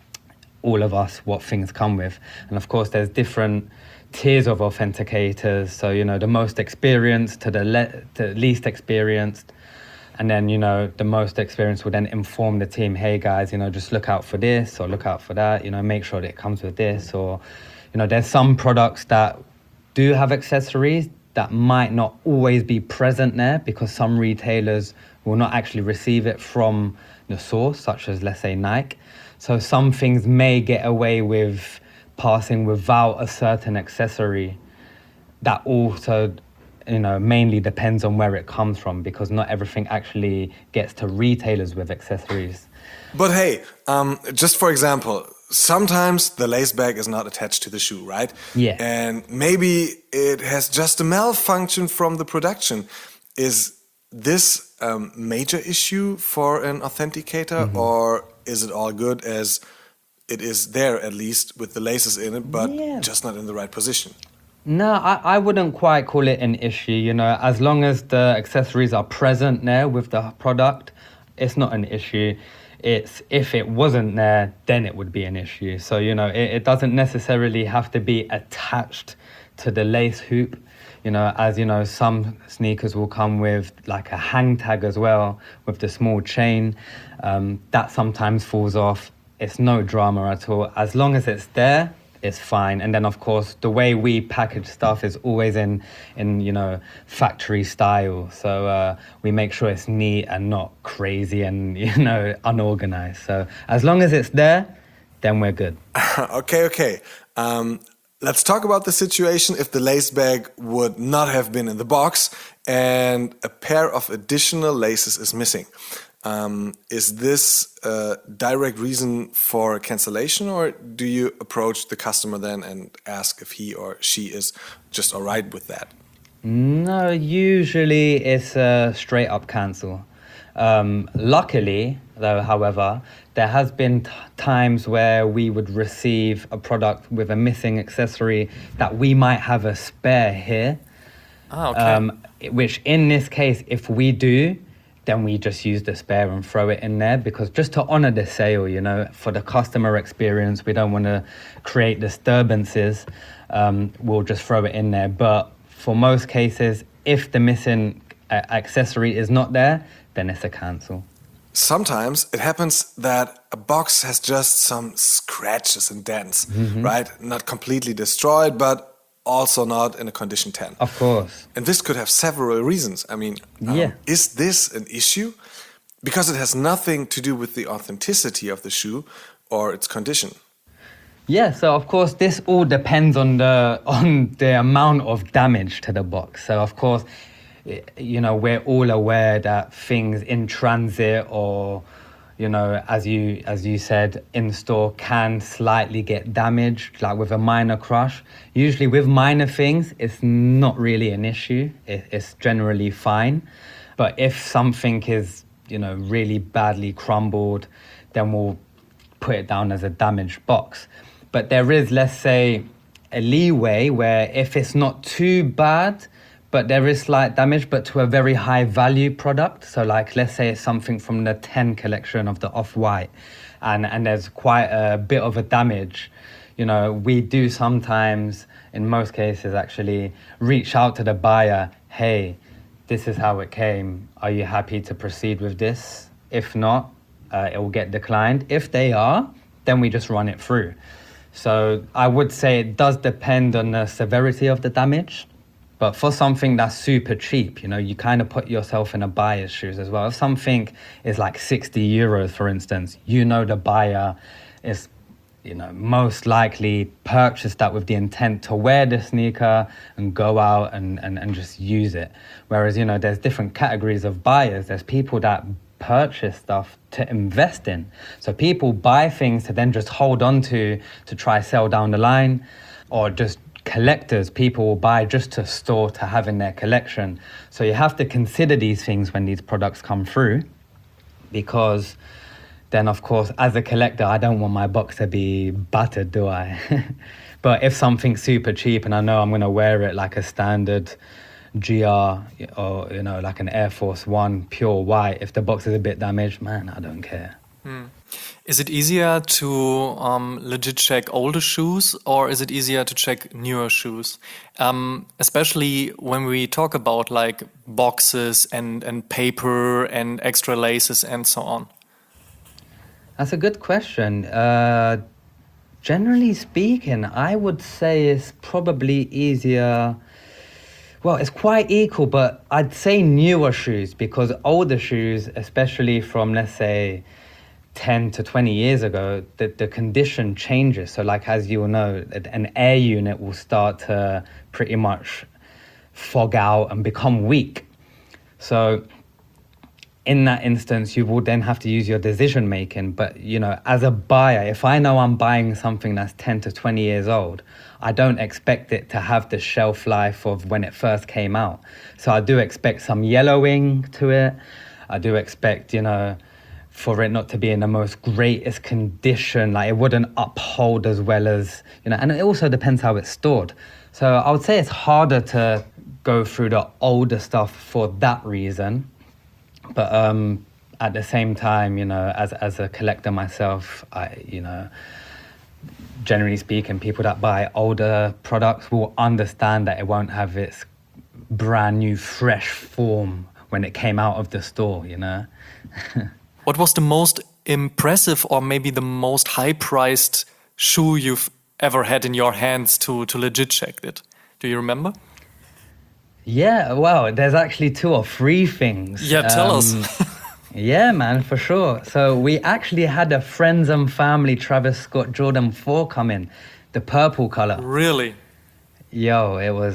Speaker 4: all of us what things come with. And of course, there's different tiers of authenticators. So, the most experienced to the least experienced. And then, the most experienced will then inform the team, hey guys, just look out for this or look out for that, make sure that it comes with this. Or, there's some products that do have accessories that might not always be present there because some retailers will not actually receive it from the source, such as, let's say, Nike. So some things may get away with passing without a certain accessory. That also, mainly depends on where it comes from because not everything actually gets to retailers with accessories.
Speaker 3: But hey, just for example, sometimes the lace bag is not attached to the shoe, right?
Speaker 4: Yeah.
Speaker 3: And maybe it has just a malfunction from the production. Is this a major issue for an authenticator, or is it all good as it is there, at least with the laces in it, but just not in the right position?
Speaker 4: No, I wouldn't quite call it an issue. As long as the accessories are present there with the product, it's not an issue. It's if it wasn't there, then it would be an issue. So, it doesn't necessarily have to be attached to the lace hoop. As some sneakers will come with like a hang tag as well with the small chain. That sometimes falls off. It's no drama at all. As long as it's there, it's fine. And then, of course, the way we package stuff is always in factory style. So we make sure it's neat and not crazy and, unorganized. So as long as it's there, then we're good.
Speaker 3: Okay. Let's talk about the situation if the lace bag would not have been in the box and a pair of additional laces is missing. Is this a direct reason for cancellation, or do you approach the customer then and ask if he or she is just all right with that?
Speaker 4: No, usually it's a straight up cancel. Luckily, though, however, there has been times where we would receive a product with a missing accessory that we might have a spare here. Which in this case, if we do, then we just use the spare and throw it in there because just to honor the sale, for the customer experience, we don't want to create disturbances. We'll just throw it in there. But for most cases, if the missing accessory is not there, then it's a cancel.
Speaker 3: Sometimes it happens that a box has just some scratches and dents, right? Not completely destroyed, but also not in a condition 10.
Speaker 4: Of course.
Speaker 3: And this could have several reasons. I mean, is this an issue? Because it has nothing to do with the authenticity of the shoe or its condition.
Speaker 4: Yeah, so of course this all depends on the amount of damage to the box. So of course, we're all aware that things in transit or you know, as you said, in store can slightly get damaged, like with a minor crush. Usually with minor things, it's not really an issue. It's generally fine. But if something is, you know, really badly crumbled, then we'll put it down as a damaged box. But there is, let's say, a leeway where if it's not too bad, but there is slight damage, but to a very high value product. So like, let's say it's something from the 10 collection of the Off-White, and there's quite a bit of a damage. You know, we do sometimes, in most cases actually, reach out to the buyer, hey, this is how it came. Are you happy to proceed with this? If not, it will get declined. If they are, then we just run it through. So I would say it does depend on the severity of the damage. But for something that's super cheap, you know, you kind of put yourself in a buyer's shoes as well. If something is like 60 euros, for instance, you know the buyer is, you know, most likely purchased that with the intent to wear the sneaker and go out and just use it. Whereas, you know, there's different categories of buyers. There's people that purchase stuff to invest in. So people buy things to then just hold on to try sell down the line, or just collectors, people will buy just to store to have in their collection. So you have to consider these things when these products come through, because then of course as a collector I don't want my box to be battered, do I? But if something's super cheap and I know I'm going to wear it like a standard GR, or, you know, like an Air Force One pure white, if the box is a bit damaged, man, I don't care.
Speaker 2: Is it easier to legit check older shoes, or is it easier to check newer shoes? Especially when we talk about like boxes and paper and extra laces and so on.
Speaker 4: That's a good question. Generally speaking, I would say it's probably easier. Well, it's quite equal, but I'd say newer shoes, because older shoes, especially from, let's say, 10 to 20 years ago, the condition changes. So like, as you will know, an air unit will start to pretty much fog out and become weak. So in that instance, you will then have to use your decision making. But, you know, as a buyer, if I know I'm buying something that's 10 to 20 years old, I don't expect it to have the shelf life of when it first came out. So I do expect some yellowing to it. I do expect, you know, for it not to be in the most greatest condition, like it wouldn't uphold as well as, you know, and it also depends how it's stored. So I would say it's harder to go through the older stuff for that reason. But at the same time, you know, as a collector myself, you know, generally speaking, people that buy older products will understand that it won't have its brand new, fresh form when it came out of the store, you know.
Speaker 2: What was the most impressive, or maybe the most high-priced shoe you've ever had in your hands to legit check it? Do you remember?
Speaker 4: Yeah, well, there's actually 2 or 3 things.
Speaker 2: Yeah, tell us.
Speaker 4: Yeah, man, for sure. So we actually had a friends and family Travis Scott Jordan 4 come in, the purple color.
Speaker 2: Really?
Speaker 4: Yo,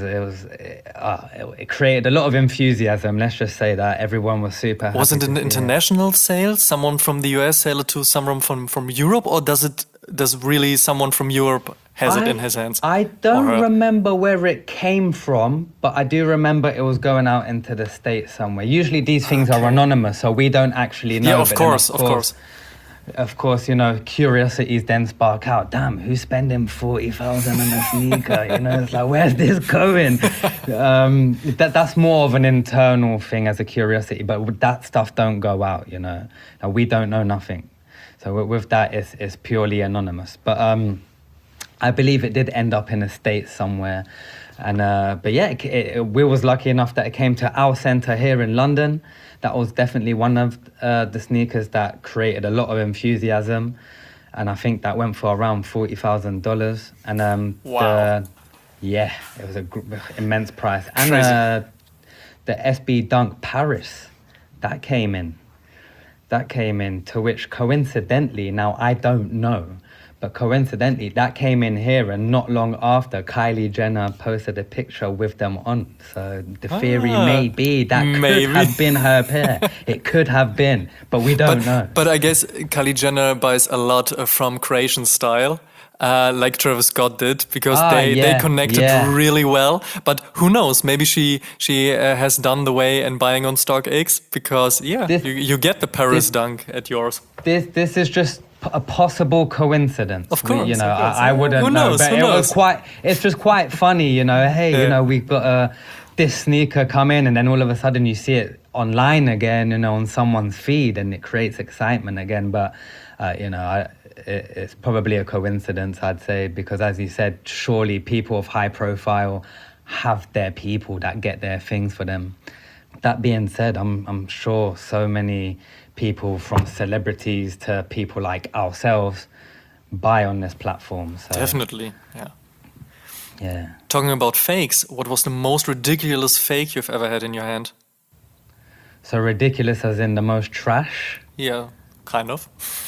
Speaker 4: it created a lot of enthusiasm. Let's just say that everyone was super happy.
Speaker 2: Was it an international sale? Someone from the US sell it to someone from Europe, or does really someone from Europe has it in his hands?
Speaker 4: I don't remember where it came from, but I do remember it was going out into the States somewhere. Usually these things are anonymous, so we don't actually know.
Speaker 2: Yeah, of course.
Speaker 4: Of course, you know, curiosities then spark out. Damn, who's spending 40,000 on a sneaker? You know, it's like, where's this going? That's more of an internal thing as a curiosity, but that stuff don't go out, you know. And we don't know nothing. So with that, it's purely anonymous. But I believe it did end up in the States somewhere. And but yeah, we was lucky enough that it came to our center here in London. That was definitely one of the sneakers that created a lot of enthusiasm, and I think that went for around $40,000. And
Speaker 2: wow,
Speaker 4: it was an immense price. And the SB Dunk Paris, that came in. To which coincidentally, now I don't know, But coincidentally, that came in here, and not long after, Kylie Jenner posted a picture with them on. So the theory may be that
Speaker 2: maybe.
Speaker 4: could have been her pair. It could have been, but we don't know.
Speaker 2: But I guess Kylie Jenner buys a lot from Creation Style. Like Travis Scott did, because they connected really well. But who knows? Maybe she has done the way and buying on StockX, because you get the Paris dunk at yours.
Speaker 4: This is just a possible coincidence.
Speaker 2: Of course,
Speaker 4: I wouldn't know. But it's just quite funny, Hey, we've got this sneaker come in, and then all of a sudden you see it online again, on someone's feed, and it creates excitement again. But it's probably a coincidence, I'd say, because as you said, surely people of high profile have their people that get their things for them. That being said, I'm sure so many people, from celebrities to people like ourselves, buy on this platform. So,
Speaker 2: definitely, yeah.
Speaker 4: Yeah.
Speaker 2: Talking about fakes, what was the most ridiculous fake you've ever had in your hand?
Speaker 4: So ridiculous as in the most trash?
Speaker 2: Yeah, kind of.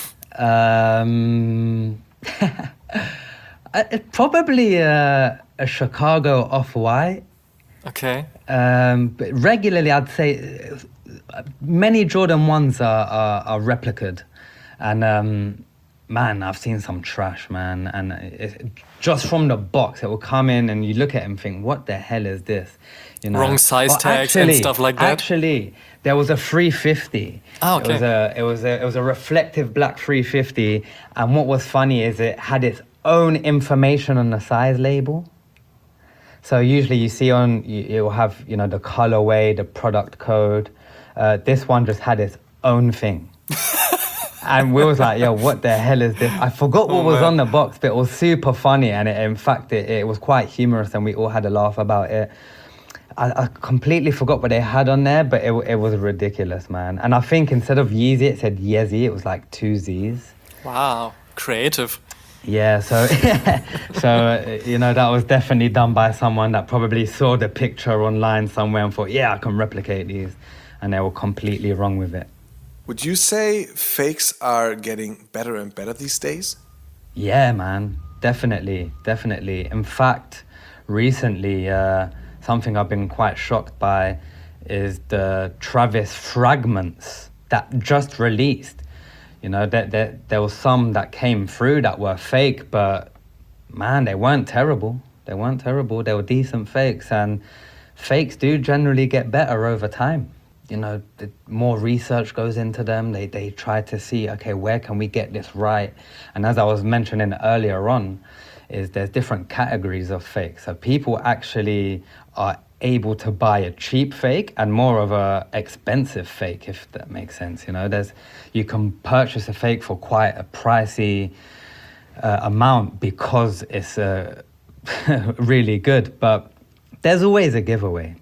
Speaker 4: Probably a Chicago Off-White.
Speaker 2: Okay.
Speaker 4: But regularly, I'd say many Jordan 1s are replicated. And man, I've seen some trash, man. And just from the box, it will come in and you look at it and think, what the hell is this?
Speaker 2: Wrong size tags and stuff like that?
Speaker 4: Actually, there was a 350.
Speaker 2: Oh, okay.
Speaker 4: It was a reflective black 350. And what was funny is it had its own information on the size label. So usually you see it will have, the colorway, the product code. This one just had its own thing. And we was like, yo, what the hell is this? I forgot what was on the box, but it was super funny. And in fact, it was quite humorous, and we all had a laugh about it. I completely forgot what they had on there, but it was ridiculous, man. And I think instead of Yeezy, it said Yeezy. It was like 2 Z's.
Speaker 2: Wow, creative.
Speaker 4: Yeah, so that was definitely done by someone that probably saw the picture online somewhere and thought, yeah, I can replicate these. And they were completely wrong with it.
Speaker 3: Would you say fakes are getting better and better these days?
Speaker 4: Yeah, man, definitely. In fact, recently, something I've been quite shocked by is the Travis fragments that just released. There was some that came through that were fake, but man, they weren't terrible. They were decent fakes, and fakes do generally get better over time. The more research goes into them, they try to see, okay, where can we get this right? And as I was mentioning earlier on, is there's different categories of fakes. So people actually are able to buy a cheap fake and more of a expensive fake, if that makes sense. You can purchase a fake for quite a pricey amount because it's really good, but there's always a giveaway.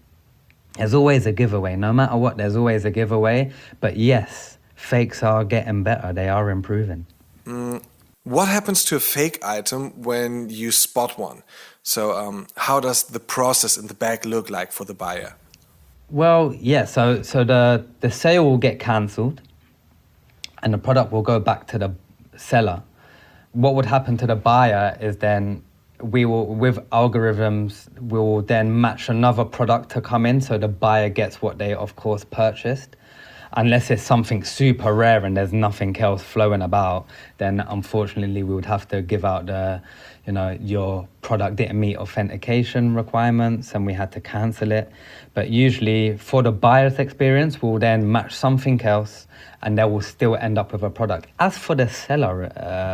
Speaker 4: No matter what, there's always a giveaway. But yes, fakes are getting better. They are improving.
Speaker 3: What happens to a fake item when you spot one? So how does the process in the back look like for the buyer?
Speaker 4: Well, yeah, so the sale will get cancelled and the product will go back to the seller. What would happen to the buyer is then we will, with algorithms, we will then match another product to come in so the buyer gets what they, of course, purchased. Unless it's something super rare and there's nothing else flowing about, then unfortunately we would have to give out your product didn't meet authentication requirements and we had to cancel it. But usually for the buyer's experience, we'll then match something else and they will still end up with a product. As for the seller,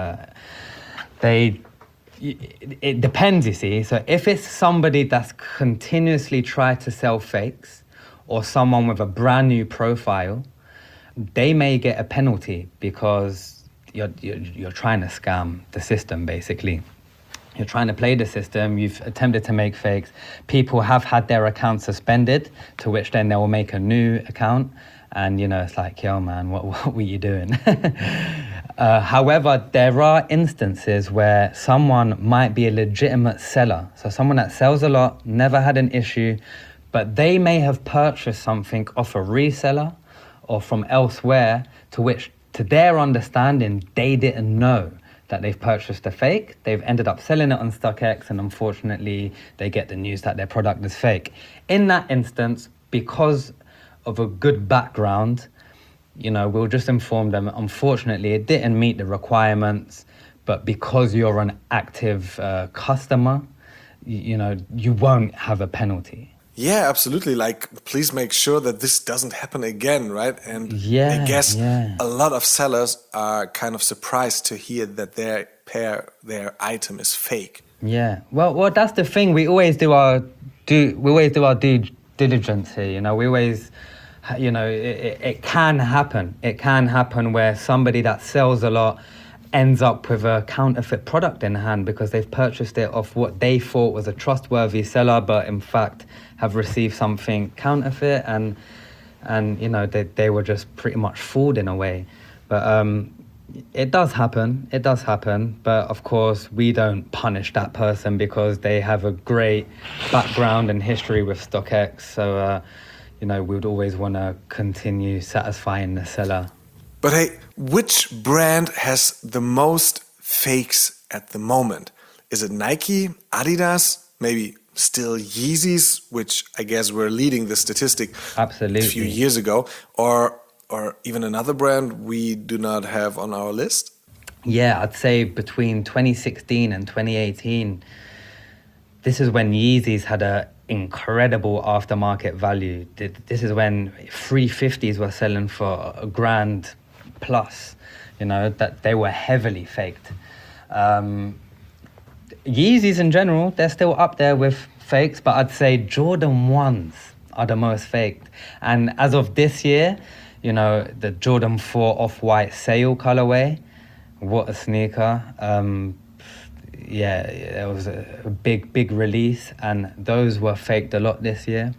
Speaker 4: it depends, you see. So if it's somebody that's continuously tried to sell fakes or someone with a brand new profile, they may get a penalty because you're trying to scam the system, basically. You're trying to play the system, you've attempted to make fakes. People have had their account suspended, to which then they will make a new account. And, it's like, yo, man, what were you doing? However, there are instances where someone might be a legitimate seller. So someone that sells a lot, never had an issue, but they may have purchased something off a reseller or from elsewhere, to which, to their understanding, they didn't know that they've purchased a fake, they've ended up selling it on StockX, and unfortunately they get the news that their product is fake. In that instance, because of a good background, you know, we'll just inform them, unfortunately it didn't meet the requirements, but because you're an active customer, you know, you won't have a penalty.
Speaker 3: Yeah, absolutely. Like, please make sure that this doesn't happen again, right? And
Speaker 4: Yeah,
Speaker 3: I guess
Speaker 4: yeah.
Speaker 3: a lot of sellers are kind of surprised to hear that their item is fake.
Speaker 4: Yeah. Well, that's the thing. We always do our due diligence here. You know, we always, you know, it can happen. It can happen where somebody that sells a lot ends up with a counterfeit product in hand because they've purchased it off what they thought was a trustworthy seller, but in fact have received something counterfeit, and you know, they were just pretty much fooled in a way. But it does happen, but of course we don't punish that person because they have a great background and history with StockX, so you know, we would always want to continue satisfying the seller.
Speaker 3: But hey, which brand has the most fakes at the moment? Is it Nike, Adidas, maybe still Yeezys, which I guess were leading the statistic
Speaker 4: Absolutely.
Speaker 3: a few years ago, or even another brand we do not have on our list?
Speaker 4: Yeah, I'd say between 2016 and 2018, this is when Yeezys had a incredible aftermarket value. This is when 350s were selling for $1,000 plus, you know, that they were heavily faked. Yeezys in general, they're still up there with fakes, but I'd say Jordan 1s are the most faked. And as of this year, you know, the Jordan 4 Off-White Sail colorway, what a sneaker. Yeah, it was a big release, and those were faked a lot this year.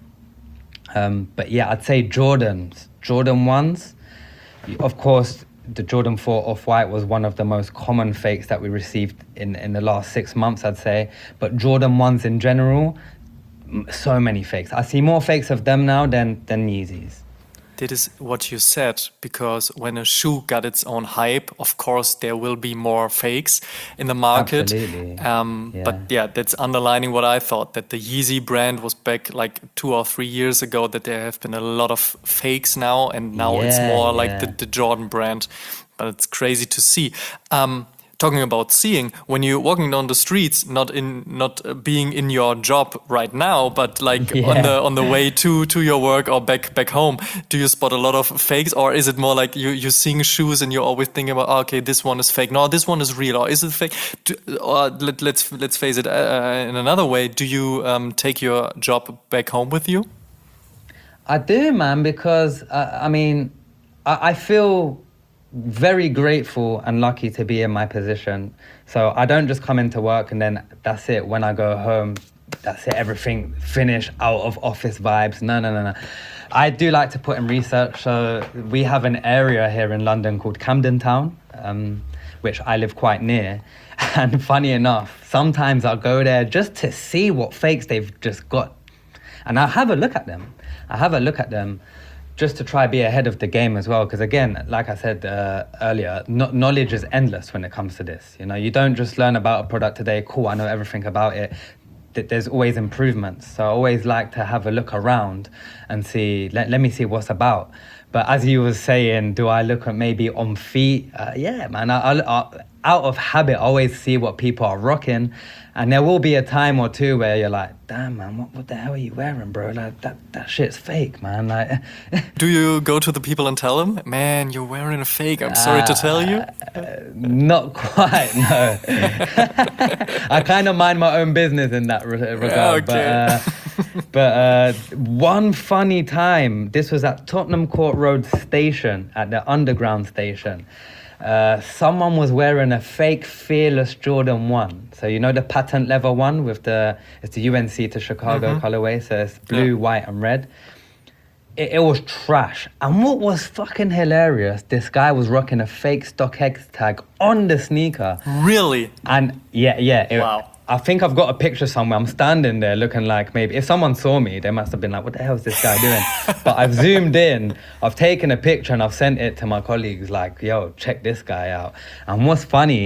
Speaker 4: But yeah, I'd say Jordan 1s. Of course, the Jordan 4 Off-White was one of the most common fakes that we received in the last 6 months, I'd say. But Jordan 1s in general, so many fakes. I see more fakes of them now than Yeezys.
Speaker 2: That is what you said, because when a shoe got its own hype, of course, there will be more fakes in the market.
Speaker 4: Absolutely.
Speaker 2: But yeah, that's underlining what I thought, that the Yeezy brand was back like 2 or 3 years ago, that there have been a lot of fakes now, and now it's more like the Jordan brand. But it's crazy to see. Talking about seeing, when you're walking down the streets, not being in your job right now, but like on the way to your work or back home, do you spot a lot of fakes, or is it more like you're seeing shoes and you're always thinking about, oh, okay, this one is fake, no, this one is real, or is it fake? Or let's face it in another way. Do you take your job back home with you?
Speaker 4: I do, man, because I mean, I feel very grateful and lucky to be in my position. So I don't just come into work and then that's it. When I go home, that's it, everything finished, out of office vibes. No. I do like to put in research. So we have an area here in London called Camden Town, which I live quite near. And funny enough, sometimes I'll go there just to see what fakes they've just got. And I'll have a look at them. Just to try be ahead of the game as well, because again, like I said earlier, knowledge is endless when it comes to this. You know, you don't just learn about a product today, cool, I know everything about it. There's always improvements. So I always like to have a look around and see, let me see what's about. But as you were saying, do I look at maybe on feet? Yeah, man, I out of habit, I always see what people are rocking. And there will be a time or two where you're like, damn, man, what the hell are you wearing, bro? Like, that shit's fake, man. Like,
Speaker 2: do you go to the people and tell them, man, you're wearing a fake, I'm sorry to tell you?
Speaker 4: Not quite, no. I kind of mind my own business in that regard.
Speaker 2: Okay.
Speaker 4: But one funny time, this was at Tottenham Court Road station, at the Underground station. Someone was wearing a fake Fearless Jordan 1. So you know the patent leather one with it's the UNC to Chicago colorway. So it's blue, white and red. It was trash. And what was fucking hilarious, this guy was rocking a fake StockX tag on the sneaker.
Speaker 2: Really?
Speaker 4: And yeah.
Speaker 2: Wow.
Speaker 4: I think I've got a picture somewhere. I'm standing there looking like maybe if someone saw me, they must have been like, what the hell is this guy doing? But I've zoomed in, I've taken a picture and I've sent it to my colleagues like, yo, check this guy out. And what's funny,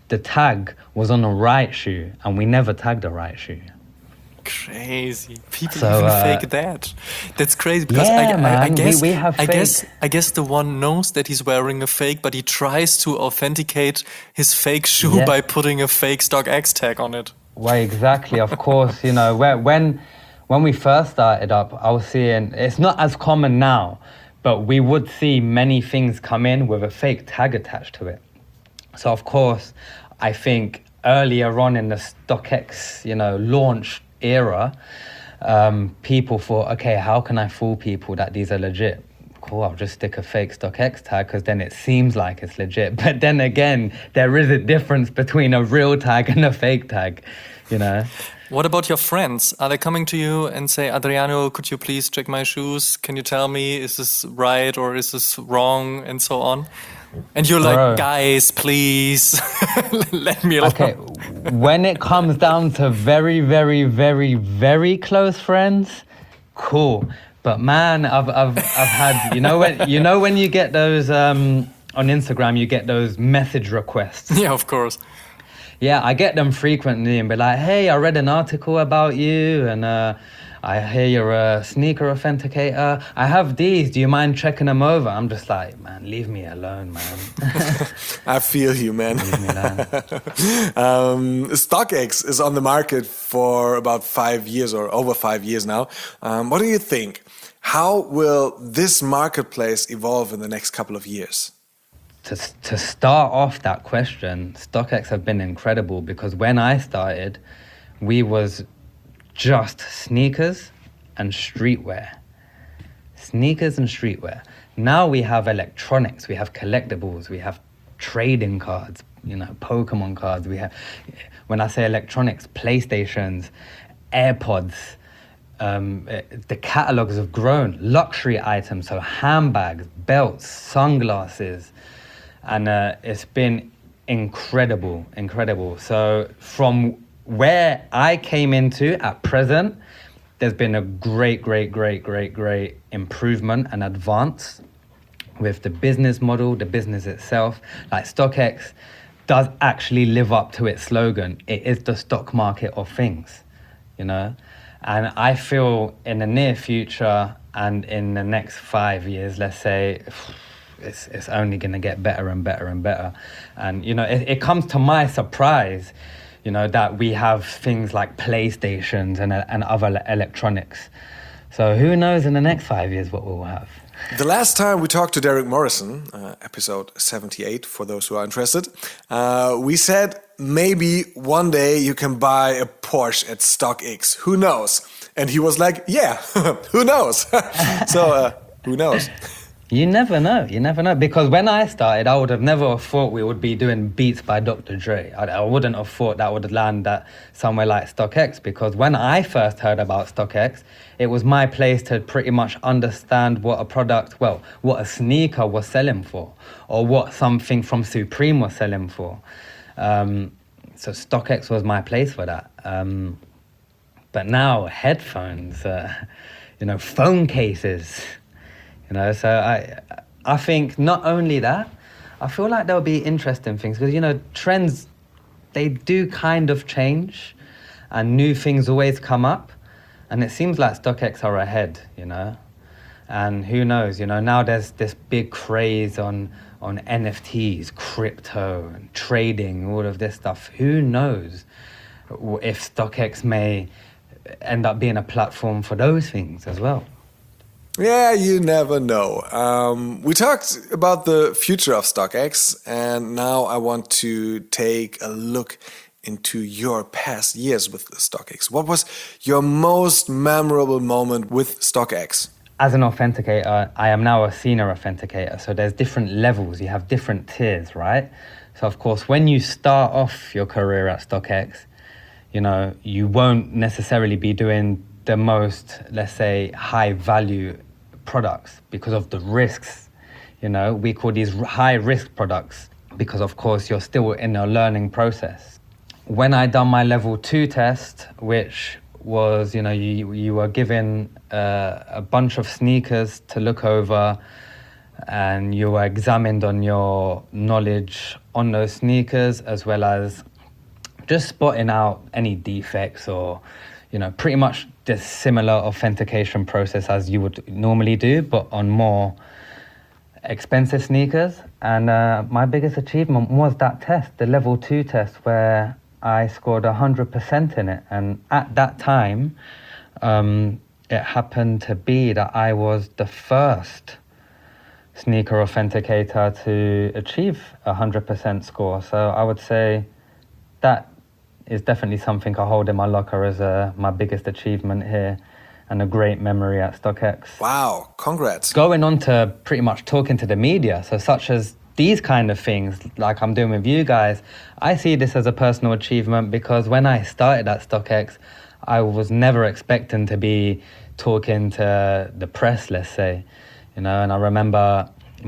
Speaker 4: the tag was on the right shoe, and we never tagged the right shoe.
Speaker 2: Crazy. People
Speaker 4: So,
Speaker 2: even fake that. That's crazy because
Speaker 4: Yeah,
Speaker 2: I
Speaker 4: man,
Speaker 2: guess
Speaker 4: we have
Speaker 2: I guess
Speaker 4: fake.
Speaker 2: I guess the one knows that he's wearing a fake, but he tries to authenticate his fake shoe
Speaker 4: Yeah.
Speaker 2: by putting a fake StockX tag on it.
Speaker 4: Well, exactly. Of course, you know, when we first started up, I was seeing, it's not as common now, but we would see many things come in with a fake tag attached to it. So of course, I think earlier on in the StockX, you know, launch era, people thought, okay, how can I fool people that these are legit? Cool, I'll just stick a fake StockX tag because then it seems like it's legit. But then again, there is a difference between a real tag and a fake tag, you know?
Speaker 2: What about your friends? Are they coming to you and say, Adriano, could you please check my shoes? Can you tell me, is this right or is this wrong? And so on. And you're
Speaker 4: Bro.
Speaker 2: like, guys, please, let me alone.
Speaker 4: Okay, when it comes down to very, very, very, very close friends, cool. But man, I've had, you know when you get those on Instagram, you get those message requests.
Speaker 2: Yeah, of course.
Speaker 4: Yeah, I get them frequently and be like, hey, I read an article about you and I hear you're a sneaker authenticator. I have these. Do you mind checking them over? I'm just like, man, leave me alone, man.
Speaker 3: I feel you, man.
Speaker 4: Leave me alone.
Speaker 3: StockX is on the market for about 5 years or over 5 years now. What do you think? How will this marketplace evolve in the next couple of years?
Speaker 4: To start off that question, StockX have been incredible because when I started, we was just sneakers and streetwear. Sneakers and streetwear. Now we have electronics, we have collectibles, we have trading cards, you know, Pokemon cards. We have, when I say electronics, PlayStations, AirPods. The catalogs have grown. Luxury items, so handbags, belts, sunglasses. And it's been incredible. So from where I came into at present, there's been a great improvement and advance with the business model, the business itself. Like StockX does actually live up to its slogan. It is the stock market of things, you know? And I feel in the near future and in the next 5 years, let's say, it's only going to get better and better and better. And, you know, it comes to my surprise, you know, that we have things like PlayStations and other electronics. So who knows in the next 5 years what we'll have.
Speaker 3: The last time we talked to Derek Morrison, episode 78, for those who are interested, we said maybe one day you can buy a Porsche at StockX. Who knows? And he was like, yeah, who knows? So who knows?
Speaker 4: You never know. Because when I started, I would have never thought we would be doing Beats by Dr. Dre. I wouldn't have thought that would land at somewhere like StockX, because when I first heard about StockX, it was my place to pretty much understand what a product, well, what a sneaker was selling for, or what something from Supreme was selling for. So StockX was my place for that. But now headphones, you know, phone cases. You know, so I think not only that, I feel like there'll be interesting things because, you know, trends, they do kind of change and new things always come up. And it seems like StockX are ahead, you know. And who knows, you know, now there's this big craze on NFTs, crypto, and trading, all of this stuff. Who knows if StockX may end up being a platform for those things as well.
Speaker 3: Yeah, you never know. We talked about the future of StockX, and now I want to take a look into your past years with StockX. What was your most memorable moment with StockX?
Speaker 4: As an authenticator, I am now a senior authenticator. So there's different levels, you have different tiers, right? So of course, when you start off your career at StockX, you know, you won't necessarily be doing the most, let's say, high value products because of the risks. You know, we call these high risk products because of course you're still in a learning process. When I done my level 2 test, which was, you know, you were given a bunch of sneakers to look over, and you were examined on your knowledge on those sneakers, as well as just spotting out any defects or, pretty much the similar authentication process as you would normally do, but on more expensive sneakers. And my biggest achievement was that test, the level 2 test, where I scored 100% in it. And at that time, it happened to be that I was the first sneaker authenticator to achieve 100% score. So I would say that is definitely something I hold in my locker as my biggest achievement here and a great memory at StockX.
Speaker 3: Wow, congrats.
Speaker 4: Going on to pretty much talking to the media, so such as these kind of things, like I'm doing with you guys, I see this as a personal achievement because when I started at StockX, I was never expecting to be talking to the press, let's say, and I remember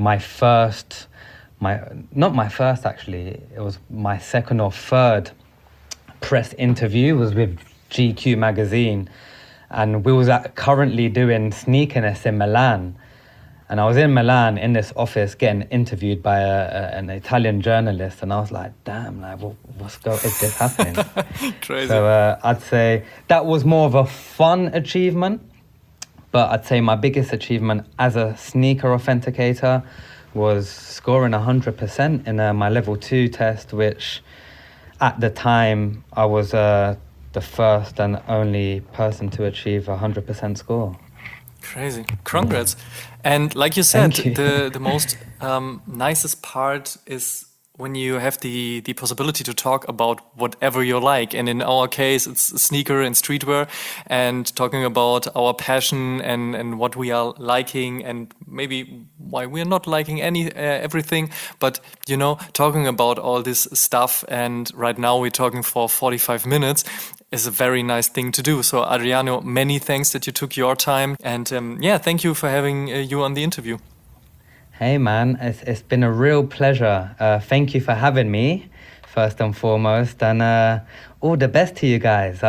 Speaker 4: not my first actually, it was my second or third press interview was with GQ magazine, and we was currently doing Sneakerness in Milan, and I was in Milan in this office getting interviewed by an Italian journalist, and I was like, damn, like is this happening?
Speaker 2: Crazy.
Speaker 4: So I'd say that was more of a fun achievement, but I'd say my biggest achievement as a sneaker authenticator was scoring 100% in my level 2 test, which at the time, I was the first and only person to achieve a 100% score.
Speaker 2: Crazy. Congrats. And like you said,
Speaker 4: Thank you.
Speaker 2: the most nicest part is when you have the possibility to talk about whatever you like. And in our case, it's sneaker and streetwear, and talking about our passion and what we are liking and maybe why we're not liking everything. But, talking about all this stuff, and right now we're talking for 45 minutes, is a very nice thing to do. So Adriano, many thanks that you took your time. And thank you for having you on the interview.
Speaker 4: Hey man, it's been a real pleasure. Thank you for having me, first and foremost, and all the best to you guys.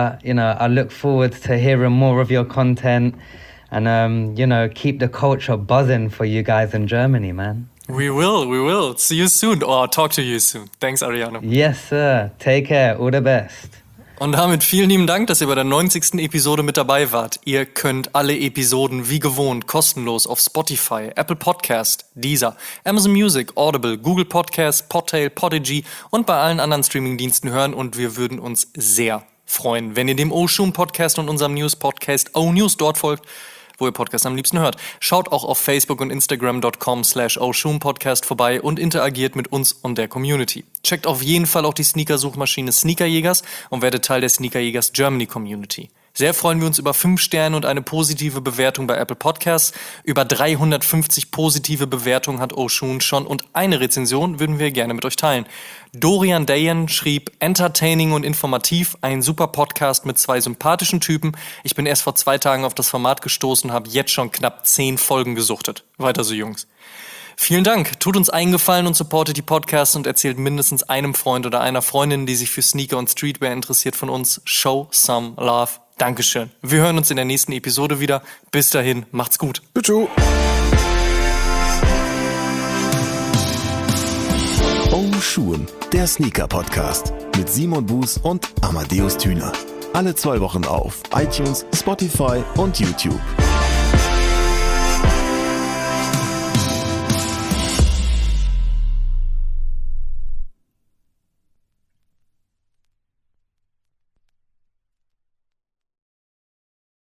Speaker 4: I look forward to hearing more of your content, and keep the culture buzzing for you guys in Germany, man.
Speaker 2: We will. See you soon, or talk to you soon. Thanks, Adriano.
Speaker 4: Yes, sir. Take care. All the best.
Speaker 2: Und damit vielen lieben Dank, dass ihr bei der 90. Episode mit dabei wart. Ihr könnt alle Episoden wie gewohnt kostenlos auf Spotify, Apple Podcast, Deezer, Amazon Music, Audible, Google Podcast, Podtail, Podigy und bei allen anderen Streamingdiensten hören, und wir würden uns sehr freuen, wenn ihr dem Oshun Podcast und unserem News-Podcast O-News dort folgt, wo ihr Podcast am liebsten hört. Schaut auch auf Facebook und Instagram.com/Oshun Podcast vorbei und interagiert mit uns und der Community. Checkt auf jeden Fall auch die Sneaker-Suchmaschine Sneakerjägers und werdet Teil der Sneakerjägers Germany Community. Sehr freuen wir uns über 5 Sterne und eine positive Bewertung bei Apple Podcasts. Über 350 positive Bewertungen hat Oshun schon und eine Rezension würden wir gerne mit euch teilen. Dorian Dayan schrieb: entertaining und informativ, ein super Podcast mit 2 sympathischen Typen. Ich bin erst vor 2 Tagen auf das Format gestoßen und habe jetzt schon knapp 10 Folgen gesuchtet. Weiter so, Jungs. Vielen Dank. Tut uns einen Gefallen und supportet die Podcasts und erzählt mindestens einem Freund oder einer Freundin, die sich für Sneaker und Streetwear interessiert, von uns. Show some love. Dankeschön. Wir hören uns in der nächsten Episode wieder. Bis dahin, macht's gut.
Speaker 3: Tschüss.
Speaker 1: Oshun, der Sneaker-Podcast mit Simon Buß und Amadeus Thüner. Alle 2 Wochen auf iTunes, Spotify und YouTube.